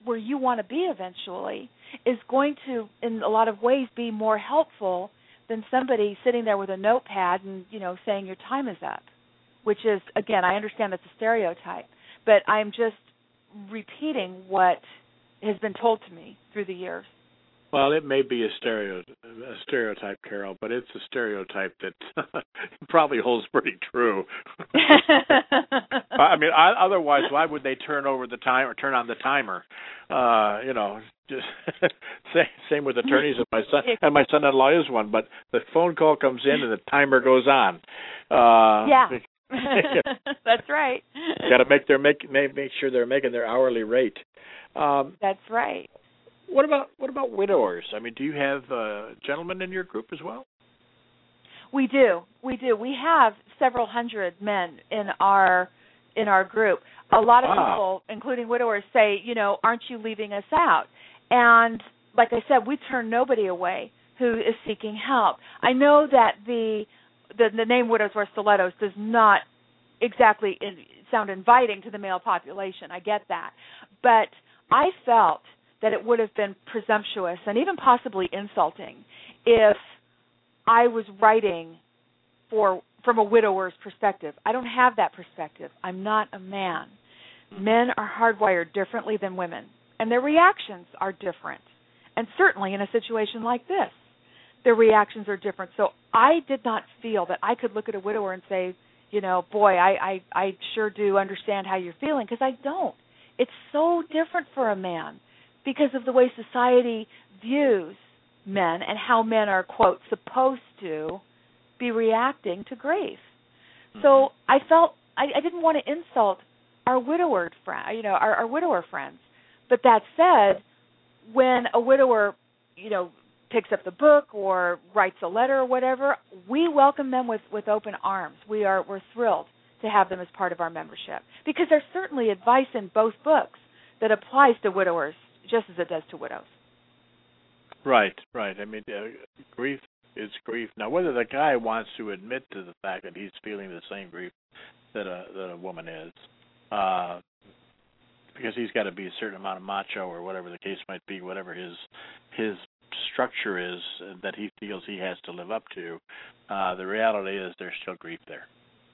where you want to be eventually is going to, in a lot of ways, be more helpful than somebody sitting there with a notepad and, you know, saying your time is up, which is, again, I understand that's a stereotype, but I'm just repeating what has been told to me through the years. Well, it may be a stereo a stereotype, Carol, but it's a stereotype that probably holds pretty true. I mean, I, otherwise, why would they turn over the time or turn on the timer? Uh, you know, just same, same with attorneys. And my son and my son-in-law is one, but the phone call comes in and the timer goes on. Uh, yeah, that's right. Got to make their make make sure they're making their hourly rate. Um, that's right. What about what about widowers? I mean, do you have uh, gentlemen in your group as well? We do, we do. We have several hundred men in our in our group. A lot of wow. people, including widowers, say, you know, aren't you leaving us out? And like I said, we turn nobody away who is seeking help. I know that the the, the name Widows or Stilettos does not exactly in, sound inviting to the male population. I get that, but I felt that it would have been presumptuous and even possibly insulting if I was writing for from a widower's perspective. I don't have that perspective. I'm not a man. Men are hardwired differently than women, and their reactions are different. And certainly in a situation like this, their reactions are different. So I did not feel that I could look at a widower and say, you know, boy, I, I, I sure do understand how you're feeling, because I don't. It's so different for a man, because of the way society views men and how men are, quote, supposed to be reacting to grief. Mm-hmm. So I felt I, I didn't want to insult our widower friend, you know, our, our widower friends. But that said, when a widower, you know, picks up the book or writes a letter or whatever, we welcome them with, with open arms. We are we're thrilled to have them as part of our membership, because there's certainly advice in both books that applies to widowers just as it does to widows. Right, right. I mean, uh, grief is grief. Now, whether the guy wants to admit to the fact that he's feeling the same grief that a that a woman is, uh, because he's got to be a certain amount of macho or whatever the case might be, whatever his his structure is that he feels he has to live up to, uh, the reality is there's still grief there.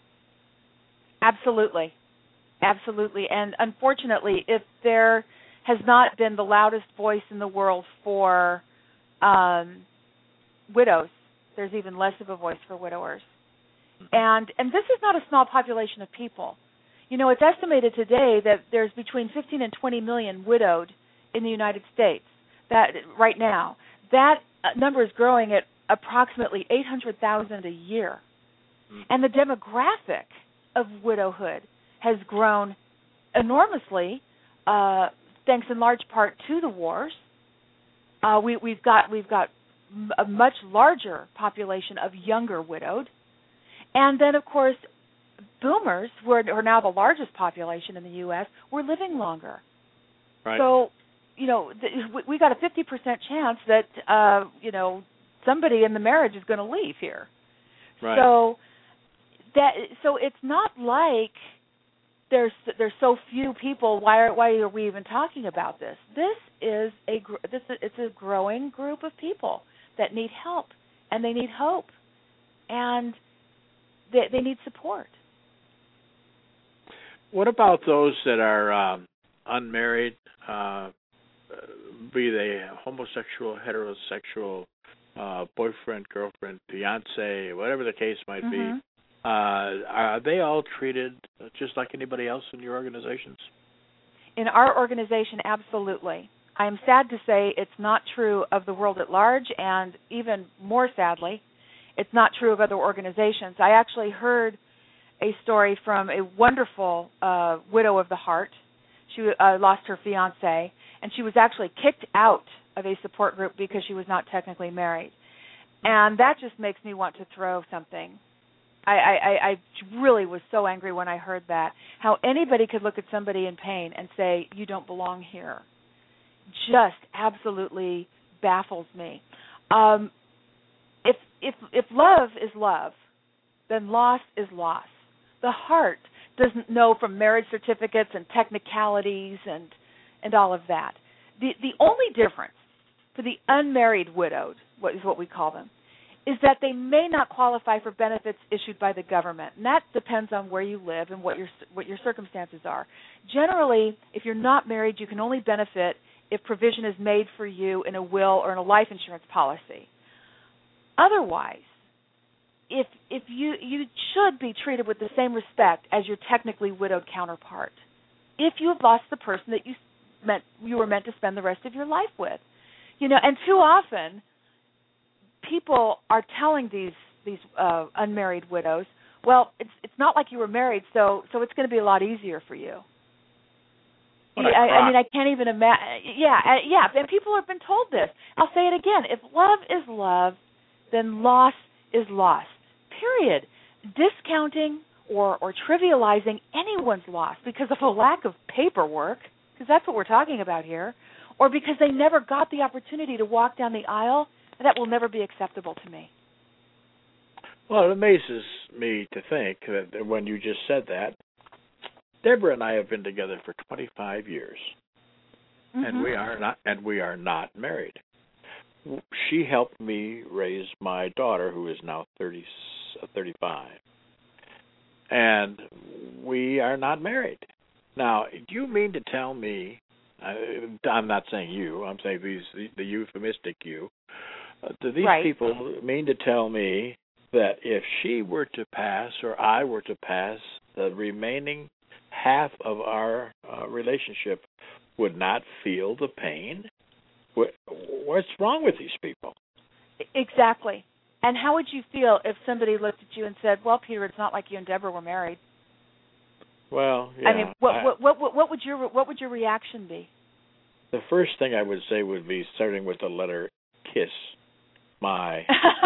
Absolutely. Absolutely. And unfortunately, if there has not been the loudest voice in the world for um, widows, there's even less of a voice for widowers. And and this is not a small population of people. You know, it's estimated today that there's between fifteen and twenty million widowed in the United States that right now. That number is growing at approximately eight hundred thousand a year. And the demographic of widowhood has grown enormously, uh, thanks in large part to the wars. Uh, we, we've got we've got a much larger population of younger widowed, and then of course, boomers, who are, who are now the largest population in the U S, we're living longer. Right. So, you know, th- we got a fifty percent chance that uh, you know somebody in the marriage is going to leave here. Right. So that so it's not like there's there's so few people. Why are why are we even talking about this? This is a this is, it's a growing group of people that need help, and they need hope, and they they need support. What about those that are um, unmarried, uh, be they homosexual, heterosexual, uh, boyfriend, girlfriend, fiance, whatever the case might mm-hmm. be? Uh, are they all treated just like anybody else in your organizations? In our organization, absolutely. I am sad to say it's not true of the world at large, and even more sadly, it's not true of other organizations. I actually heard a story from a wonderful uh, widow of the heart. She uh, lost her fiancé, and she was actually kicked out of a support group because she was not technically married. And that just makes me want to throw something. I, I, I really was so angry when I heard that, how anybody could look at somebody in pain and say, you don't belong here. Just absolutely baffles me. Um, if, if, if love is love, then loss is loss. The heart doesn't know from marriage certificates and technicalities and, and all of that. The the only difference for the unmarried widowed, what is what we call them, is that they may not qualify for benefits issued by the government, and that depends on where you live and what your what your circumstances are. Generally, if you're not married, you can only benefit if provision is made for you in a will or in a life insurance policy. Otherwise, if if you you should be treated with the same respect as your technically widowed counterpart, if you have lost the person that you meant you were meant to spend the rest of your life with, you know, and too often people are telling these these uh, unmarried widows, well, it's it's not like you were married, so so it's going to be a lot easier for you. I, I mean, I can't even imagine. Yeah, uh, yeah, and people have been told this. I'll say it again. If love is love, then loss is loss, period. Discounting or, or trivializing anyone's loss because of a lack of paperwork, because that's what we're talking about here, or because they never got the opportunity to walk down the aisle, that will never be acceptable to me. Well, it amazes me to think that when you just said that, Deborah and I have been together for twenty-five years, mm-hmm. and we are not and we are not married. She helped me raise my daughter, who is now thirty, thirty-five, and we are not married. Now, do you mean to tell me? Uh, I'm not saying you. I'm saying these the, the euphemistic you. Uh, do these right. people mean to tell me that if she were to pass or I were to pass, the remaining half of our uh, relationship would not feel the pain? What, what's wrong with these people? Exactly. And how would you feel if somebody looked at you and said, well, Peter, it's not like you and Deborah were married? Well, yeah. I mean, what, I, what, what, what would your what would your reaction be? The first thing I would say would be starting with the letter kiss my.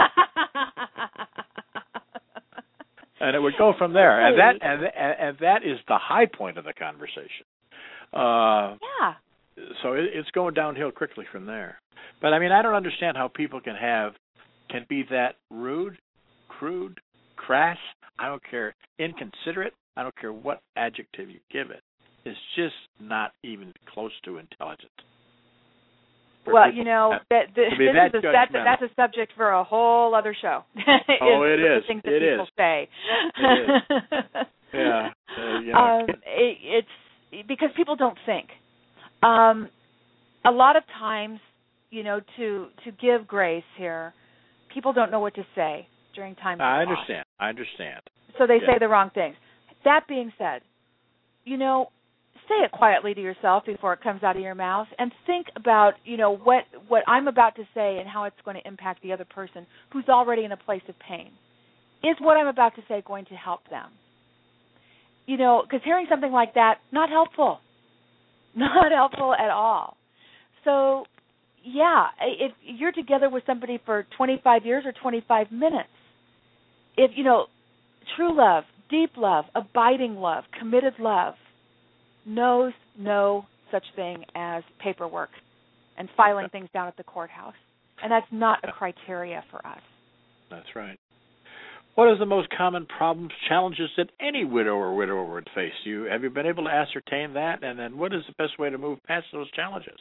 And it would go from there, and that and, and that is the high point of the conversation. Uh, yeah. So it, it's going downhill quickly from there. But I mean, I don't understand how people can have can be that rude, crude, crass. I don't care, inconsiderate. I don't care what adjective you give it. It's just not even close to intelligent. Well, you know, that, the, this that is a, that, that's a subject for a whole other show. Oh, it is. The things that it people is. say. It is. Yeah. Uh, you know. um, it, it's because people don't think. Um, a lot of times, you know, to to give grace here, people don't know what to say during times of I loss. understand. I understand. So they yeah. say the wrong things. That being said, you know, say it quietly to yourself before it comes out of your mouth, and think about, you know, what, what I'm about to say and how it's going to impact the other person who's already in a place of pain. Is what I'm about to say going to help them? You know, because hearing something like that, not helpful. Not helpful at all. So, yeah, if you're together with somebody for twenty-five years or twenty-five minutes, if, you know, true love, deep love, abiding love, committed love, knows no such thing as paperwork and filing things down at the courthouse. And that's not a criteria for us. That's right. What is the most common problems, challenges that any widow or widower would face? You have you been able to ascertain that? And then what is the best way to move past those challenges?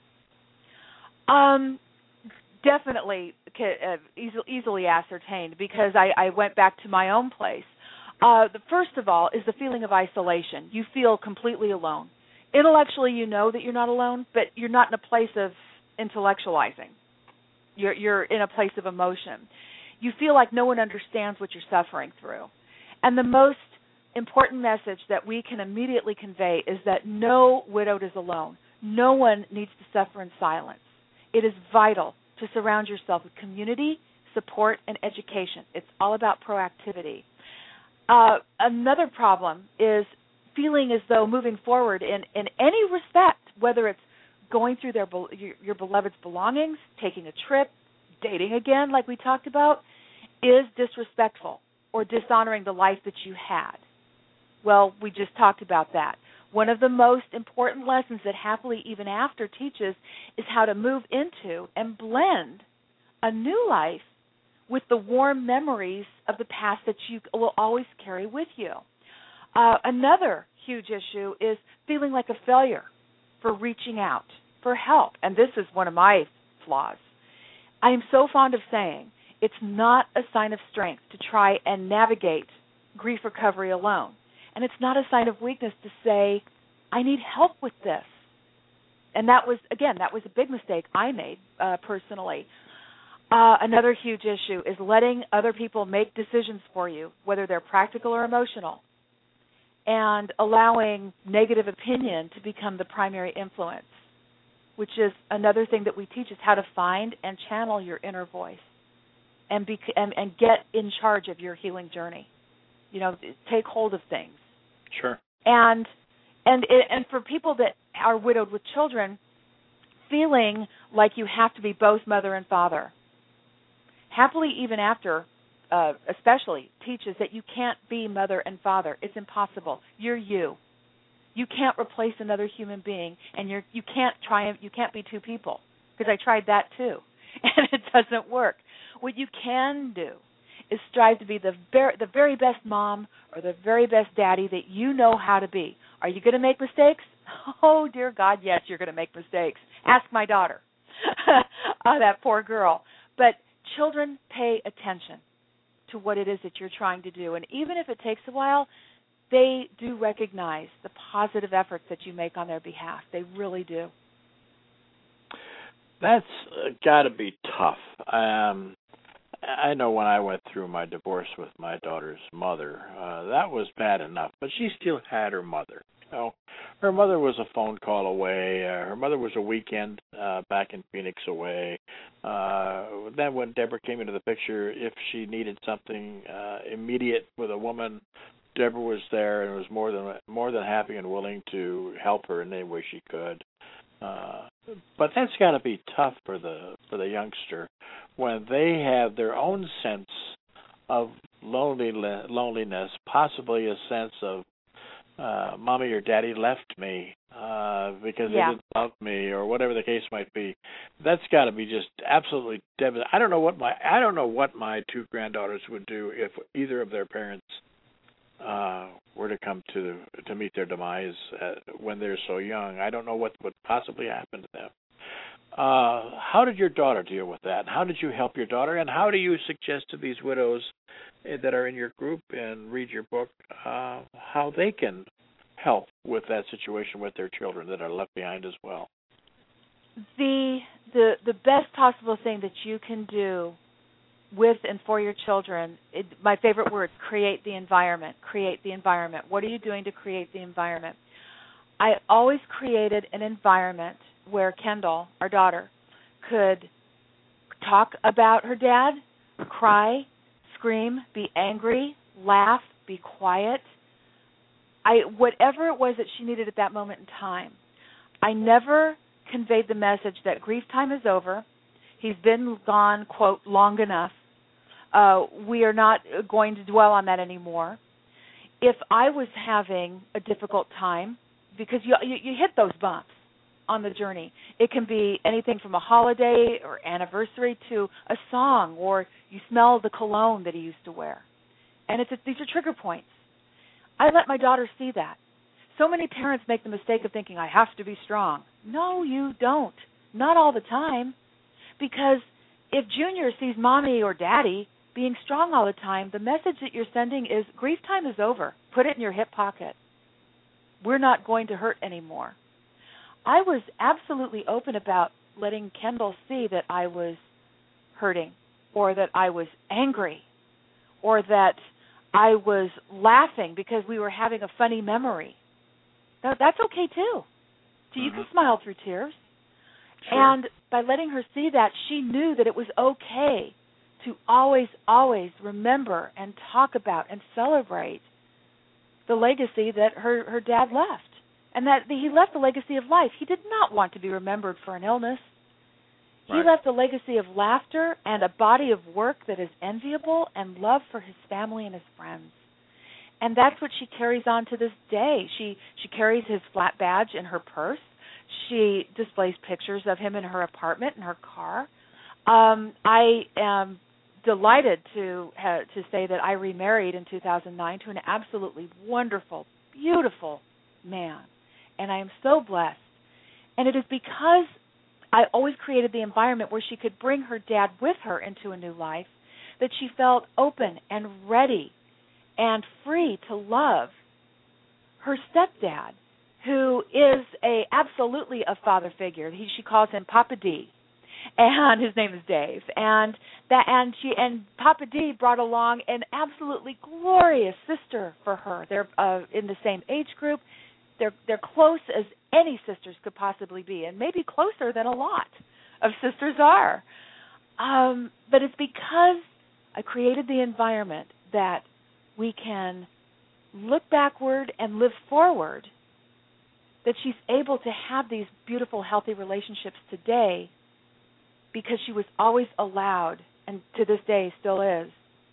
Um, definitely uh, easily, easily ascertained, because I, I went back to my own place. Uh, the first of all is the feeling of isolation. You feel completely alone. Intellectually, you know that you're not alone, but you're not in a place of intellectualizing. You're, you're in a place of emotion. You feel like no one understands what you're suffering through. And the most important message that we can immediately convey is that no widowed is alone. No one needs to suffer in silence. It is vital to surround yourself with community, support, and education. It's all about proactivity. Uh, another problem is feeling as though moving forward in, in any respect, whether it's going through their your, your beloved's belongings, taking a trip, dating again, like we talked about, is disrespectful or dishonoring the life that you had. Well, we just talked about that. One of the most important lessons that Happily Even After teaches is how to move into and blend a new life with the warm memories of the past that you will always carry with you. Uh, another huge issue is feeling like a failure for reaching out for help. And this is one of my flaws. I am so fond of saying it's not a sign of strength to try and navigate grief recovery alone. And it's not a sign of weakness to say, I need help with this. And that was, again, that was a big mistake I made uh, personally. Uh, another huge issue is letting other people make decisions for you, whether they're practical or emotional, and allowing negative opinion to become the primary influence, which is another thing that we teach is how to find and channel your inner voice and, be, and, and get in charge of your healing journey. You know, take hold of things. Sure. And and and for people that are widowed with children, feeling like you have to be both mother and father, happily even after, uh, especially, teaches that you can't be mother and father. It's impossible. You're you. You can't replace another human being, and you're you can't try you can't be two people, because I tried that too, and it doesn't work. What you can do is strive to be the very, the very best mom or the very best daddy that you know how to be. Are you going to make mistakes? Oh, dear God, yes, you're going to make mistakes. Ask my daughter. Oh, that poor girl. But children pay attention to what it is that you're trying to do. And even if it takes a while, they do recognize the positive efforts that you make on their behalf. They really do. That's uh, got to be tough. Um I know when I went through my divorce with my daughter's mother, uh, that was bad enough, but she still had her mother. You know, her mother was a phone call away. Uh, her mother was a weekend uh, back in Phoenix away. Uh, then when Deborah came into the picture, if she needed something uh, immediate with a woman, Deborah was there and was more than more than happy and willing to help her in any way she could. Uh, but that's got to be tough for the for the youngster when they have their own sense of lonely, loneliness, possibly a sense of uh, mommy or daddy left me uh, because yeah. they didn't love me, or whatever the case might be. That's got to be just absolutely devastating. I don't know what my I don't know what my two granddaughters would do if either of their parents uh, were to come to to meet their demise uh, when they're so young. I don't know what would possibly happen to them. Uh, how did your daughter deal with that? How did you help your daughter? And how do you suggest to these widows that are in your group and read your book uh, how they can help with that situation with their children that are left behind as well? The the the best possible thing that you can do with and for your children, it, my favorite word, create the environment. Create the environment. What are you doing to create the environment? I always created an environment where Kendall, our daughter, could talk about her dad, cry, scream, be angry, laugh, be quiet. I whatever it was that she needed at that moment in time. I never conveyed the message that grief time is over. He's been gone, quote, long enough. Uh, we are not going to dwell on that anymore. If I was having a difficult time, because you, you, you hit those bumps on the journey. It can be anything from a holiday or anniversary to a song, or you smell the cologne that he used to wear. And it's a, these are trigger points. I let my daughter see that. So many parents make the mistake of thinking, I have to be strong. No, you don't. Not all the time. Because if Junior sees mommy or daddy being strong all the time, the message that you're sending is grief time is over. Put it in your hip pocket. We're not going to hurt anymore. I was absolutely open about letting Kendall see that I was hurting, or that I was angry, or that I was laughing because we were having a funny memory. That, that's okay, too. So you mm-hmm. can smile through tears. Sure. And by letting her see that, she knew that it was okay to always, always remember and talk about and celebrate the legacy that her, her dad left. And that he left a legacy of life. He did not want to be remembered for an illness. Right. He left a legacy of laughter and a body of work that is enviable, and love for his family and his friends. And that's what she carries on to this day. She she carries his flat badge in her purse. She displays pictures of him in her apartment, in her car. Um, I am delighted to ha- to say that I remarried in two thousand nine to an absolutely wonderful, beautiful man. And I am so blessed. And it is because I always created the environment where she could bring her dad with her into a new life that she felt open and ready and free to love her stepdad, who is a absolutely a father figure. He, she calls him Papa D, and his name is Dave. And that and she and Papa D brought along an absolutely glorious sister for her. They're uh, in the same age group. They're they're close as any sisters could possibly be, and maybe closer than a lot of sisters are. Um, but it's because I created the environment that we can look backward and live forward, that she's able to have these beautiful, healthy relationships today because she was always allowed, and to this day still is,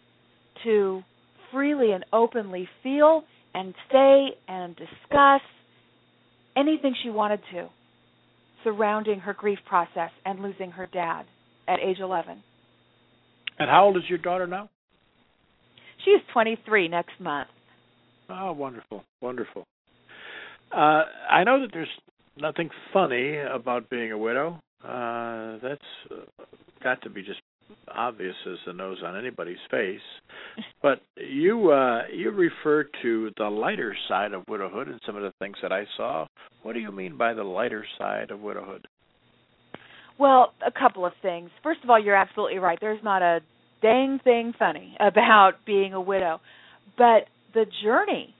to freely and openly feel and say and discuss anything she wanted to surrounding her grief process and losing her dad at age eleven. And how old is your daughter now? She is twenty-three next month. Oh, wonderful, wonderful. Uh, I know that there's nothing funny about being a widow. Uh, that's uh, got to be just obvious as the nose on anybody's face. But you uh, you refer to the lighter side of widowhood and some of the things that I saw. What do you mean by the lighter side of widowhood? Well, a couple of things. First of all, you're absolutely right. There's not a dang thing funny about being a widow. But the journey,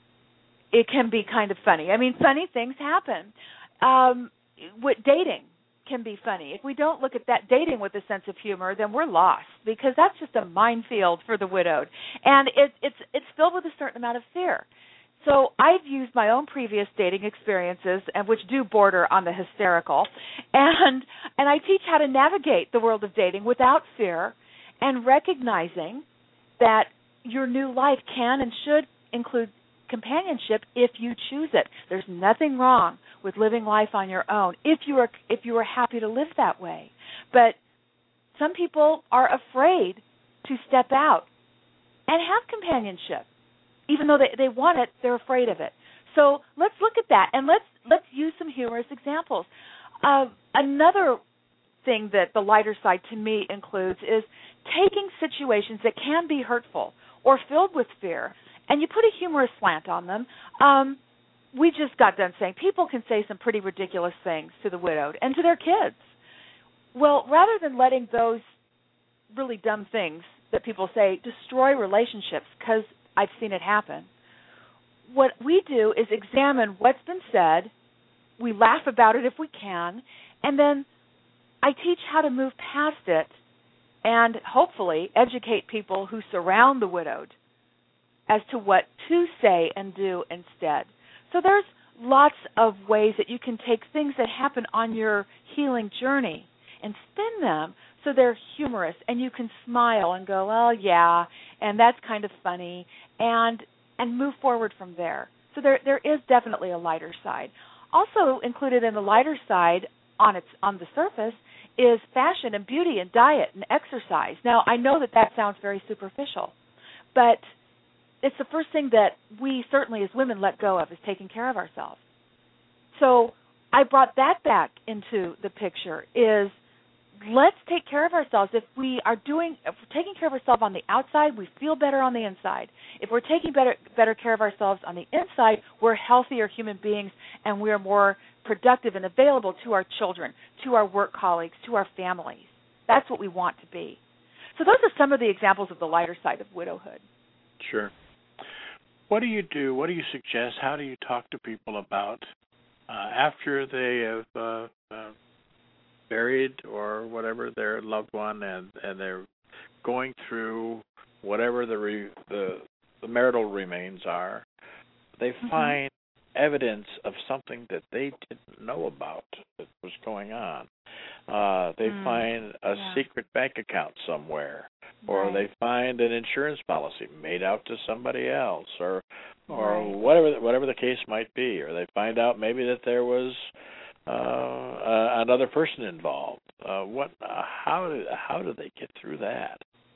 it can be kind of funny. I mean, funny things happen. Um, with dating can be funny. If we don't look at that dating with a sense of humor, then we're lost, because that's just a minefield for the widowed. And it, it's it's filled with a certain amount of fear. So I've used my own previous dating experiences, and which do border on the hysterical, and and I teach how to navigate the world of dating without fear and recognizing that your new life can and should include companionship if you choose it. There's nothing wrong with living life on your own if you are if you are happy to live that way. But some people are afraid to step out and have companionship. Even though they, they want it, they're afraid of it. So let's look at that, and let's let's use some humorous examples. Uh, another thing that the lighter side to me includes is taking situations that can be hurtful or filled with fear, and you put a humorous slant on them. Um, we just got done saying people can say some pretty ridiculous things to the widowed and to their kids. Well, rather than letting those really dumb things that people say destroy relationships, because I've seen it happen, what we do is examine what's been said, we laugh about it if we can, and then I teach how to move past it and hopefully educate people who surround the widowed as to what to say and do instead. So there's lots of ways that you can take things that happen on your healing journey and spin them so they're humorous, and you can smile and go, well, yeah, and that's kind of funny, and and move forward from there. So there there is definitely a lighter side. Also included in the lighter side on its on the surface is fashion and beauty and diet and exercise. Now, I know that that sounds very superficial, but it's the first thing that we certainly as women let go of, is taking care of ourselves. So I brought that back into the picture, is let's take care of ourselves. If we are doing, if we're taking care of ourselves on the outside, we feel better on the inside. If we're taking better better care of ourselves on the inside, we're healthier human beings, and we are more productive and available to our children, to our work colleagues, to our families. That's what we want to be. So those are some of the examples of the lighter side of widowhood. Sure. What do you do? What do you suggest? How do you talk to people about uh, after they have uh, uh, buried or whatever their loved one, and, and they're going through whatever the re, the, the marital remains are, they mm-hmm. find evidence of something that they didn't know about that was going on. Uh, they mm, find a yeah. secret bank account somewhere, or right. they find an insurance policy made out to somebody else, or or right. whatever whatever the case might be, or they find out maybe that there was uh, uh, another person involved. Uh, what? Uh, how do how do they get through that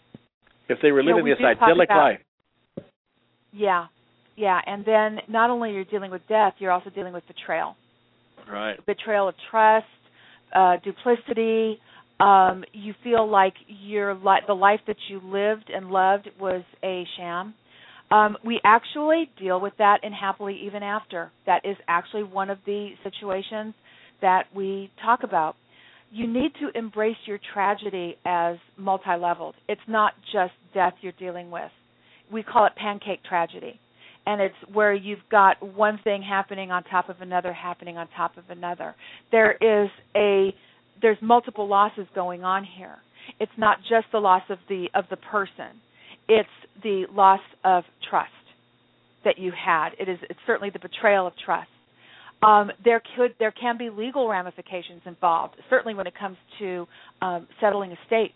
if they were living yeah, we this idyllic about, life? Yeah, yeah, and then not only you're dealing with death, you're also dealing with betrayal. Right. Betrayal of trust, uh, duplicity. Um, you feel like your li- the life that you lived and loved was a sham. Um, we actually deal with that in Happily Even After. That is actually one of the situations that we talk about. You need to embrace your tragedy as multi-leveled. It's not just death you're dealing with. We call it pancake tragedy. And it's where you've got one thing happening on top of another, happening on top of another. There is a, there's multiple losses going on here. It's not just the loss of the of the person. It's the loss of trust that you had. It is it's certainly the betrayal of trust. Um, there could there can be legal ramifications involved, certainly when it comes to um, settling estates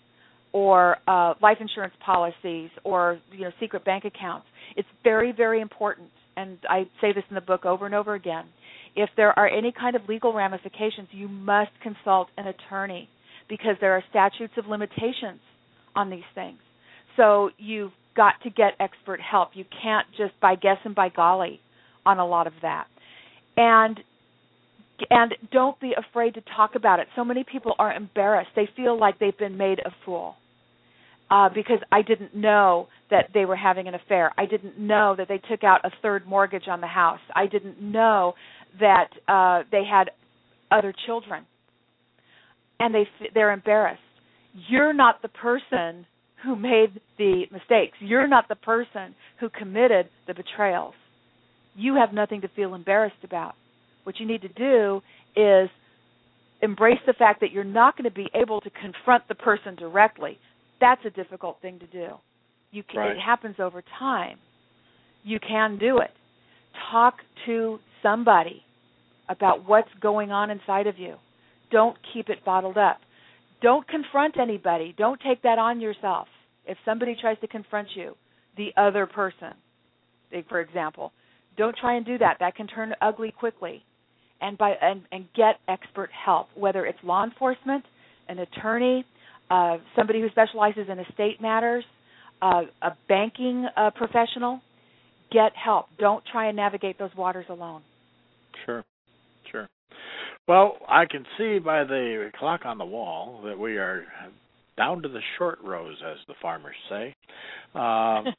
or uh, life insurance policies or you know secret bank accounts. It's very, very important, and I say this in the book over and over again. If there are any kind of legal ramifications, you must consult an attorney because there are statutes of limitations on these things. So you've got to get expert help. You can't just by guess and by golly on a lot of that. And and don't be afraid to talk about it. So many people are embarrassed. They feel like they've been made a fool uh, because I didn't know that they were having an affair. I didn't know that they took out a third mortgage on the house. I didn't know that uh, they had other children. And they they're embarrassed. You're not the person who made the mistakes. You're not the person who committed the betrayals. You have nothing to feel embarrassed about. What you need to do is embrace the fact that you're not going to be able to confront the person directly. That's a difficult thing to do. You can, right. It happens over time. You can do it. Talk to somebody about what's going on inside of you. Don't keep it bottled up. Don't confront anybody. Don't take that on yourself. If somebody tries to confront you, the other person, for example, don't try and do that. That can turn ugly quickly. And by and, and get expert help, whether it's law enforcement, an attorney, uh, somebody who specializes in estate matters, uh, a banking uh, professional. Get help. Don't try and navigate those waters alone. Sure, sure. Well, I can see by the clock on the wall that we are down to the short rows, as the farmers say. Um,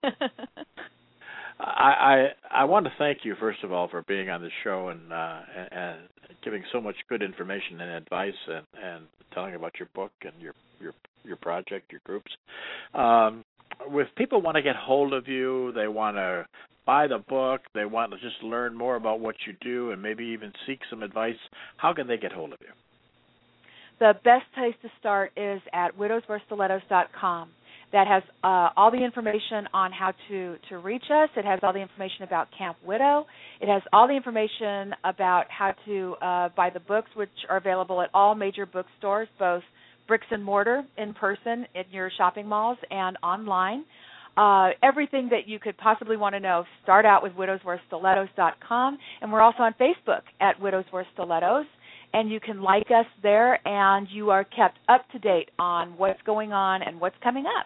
I, I I want to thank you, first of all, for being on the show and uh, and, and giving so much good information and advice and, and telling about your book and your your your project, your groups. Um, if people want to get hold of you, they want to buy the book, they want to just learn more about what you do and maybe even seek some advice, how can they get hold of you? The best place to start is at widows wear stilettos dot com. That has uh, all the information on how to, to reach us. It has all the information about Camp Widow. It has all the information about how to uh, buy the books, which are available at all major bookstores, both bricks and mortar, in person, in your shopping malls, and online. Uh, everything that you could possibly want to know, start out with widows wear stilettos dot com. And we're also on Facebook at Widows Wear Stilettos. And you can like us there, and you are kept up to date on what's going on and what's coming up.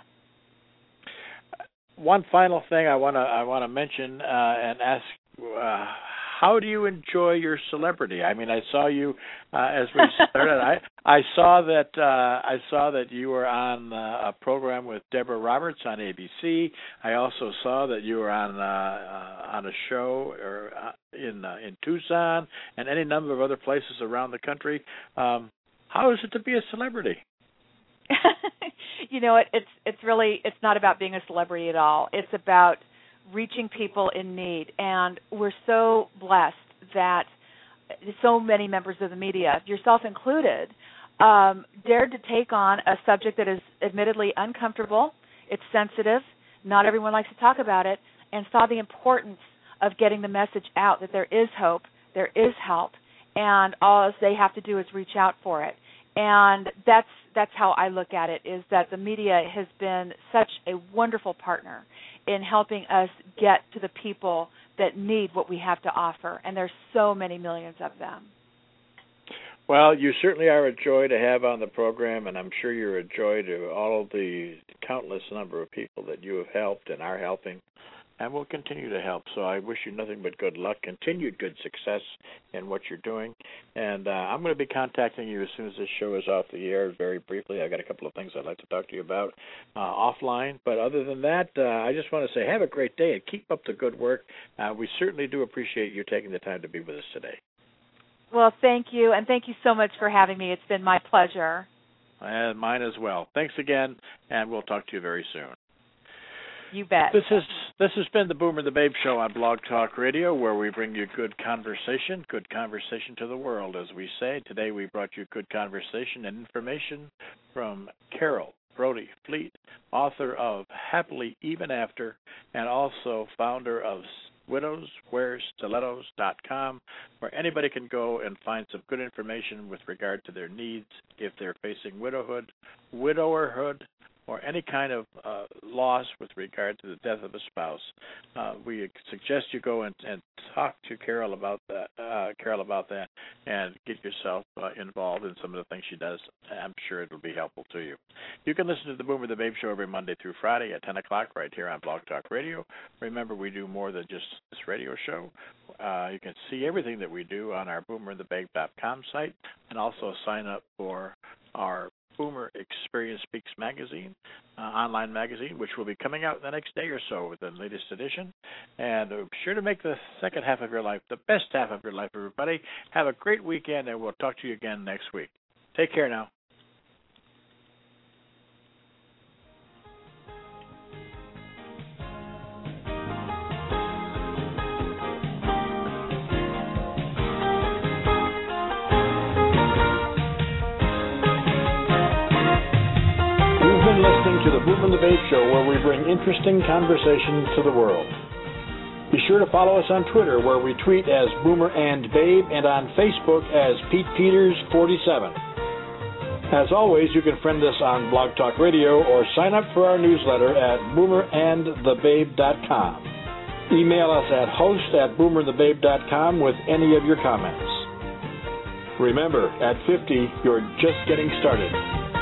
One final thing I want to I want to mention uh, and ask: uh, how do you enjoy your celebrity? I mean, I saw you uh, as we started. I I saw that uh, I saw that you were on uh, a program with Deborah Roberts on A B C. I also saw that you were on uh, uh, on a show or uh, in uh, in Tucson and any number of other places around the country. Um, how is it to be a celebrity? You know, it, it's it's really it's not about being a celebrity at all. It's about reaching people in need, and we're so blessed that so many members of the media, yourself included, um, dared to take on a subject that is admittedly uncomfortable. It's sensitive. Not everyone likes to talk about it, and saw the importance of getting the message out that there is hope, there is help, and all they have to do is reach out for it. And that's that's how I look at it, is that the media has been such a wonderful partner in helping us get to the people that need what we have to offer. And there's so many millions of them. Well, you certainly are a joy to have on the program, and I'm sure you're a joy to all of the countless number of people that you have helped and are helping. and we'll continue to help. So I wish you nothing but good luck, continued good success in what you're doing. And uh, I'm going to be contacting you as soon as this show is off the air. Very briefly, I've got a couple of things I'd like to talk to you about uh, offline. But other than that, uh, I just want to say have a great day and keep up the good work. Uh, we certainly do appreciate you taking the time to be with us today. Well, thank you, and thank you so much for having me. It's been my pleasure. And mine as well. Thanks again, and we'll talk to you very soon. You bet. This is this has been the Boomer and the Babe Show on Blog Talk Radio, where we bring you good conversation, good conversation to the world, as we say. Today we brought you good conversation and information from Carol Brody Fleet, author of Happily Even After, and also founder of widows wear stilettos dot com, where anybody can go and find some good information with regard to their needs if they're facing widowhood, widowerhood, or any kind of uh, loss with regard to the death of a spouse. Uh, we suggest you go and, and talk to Carol about that, uh, Carol about that, and get yourself uh, involved in some of the things she does. I'm sure it'll be helpful to you. You can listen to the Boomer the Babe Show every Monday through Friday at ten o'clock right here on Blog Talk Radio. Remember, we do more than just this radio show. Uh, you can see everything that we do on our boomer and the babe dot com site, and also sign up for our Boomer Experience Speaks magazine, uh, online magazine, which will be coming out the next day or so with the latest edition. And uh, be sure to make the second half of your life the best half of your life, everybody. Have a great weekend, and we'll talk to you again next week. Take care now. Listening to the Boomer and the Babe Show, where we bring interesting conversation to the world. Be sure to follow us on Twitter, where we tweet as Boomer and Babe, and on Facebook as Pete Peters forty-seven. As always, you can friend us on Blog Talk Radio or sign up for our newsletter at boomer and the babe dot com. Email us at host at boomer and the babe dot com with any of your comments. Remember, at fifty, you're just getting started.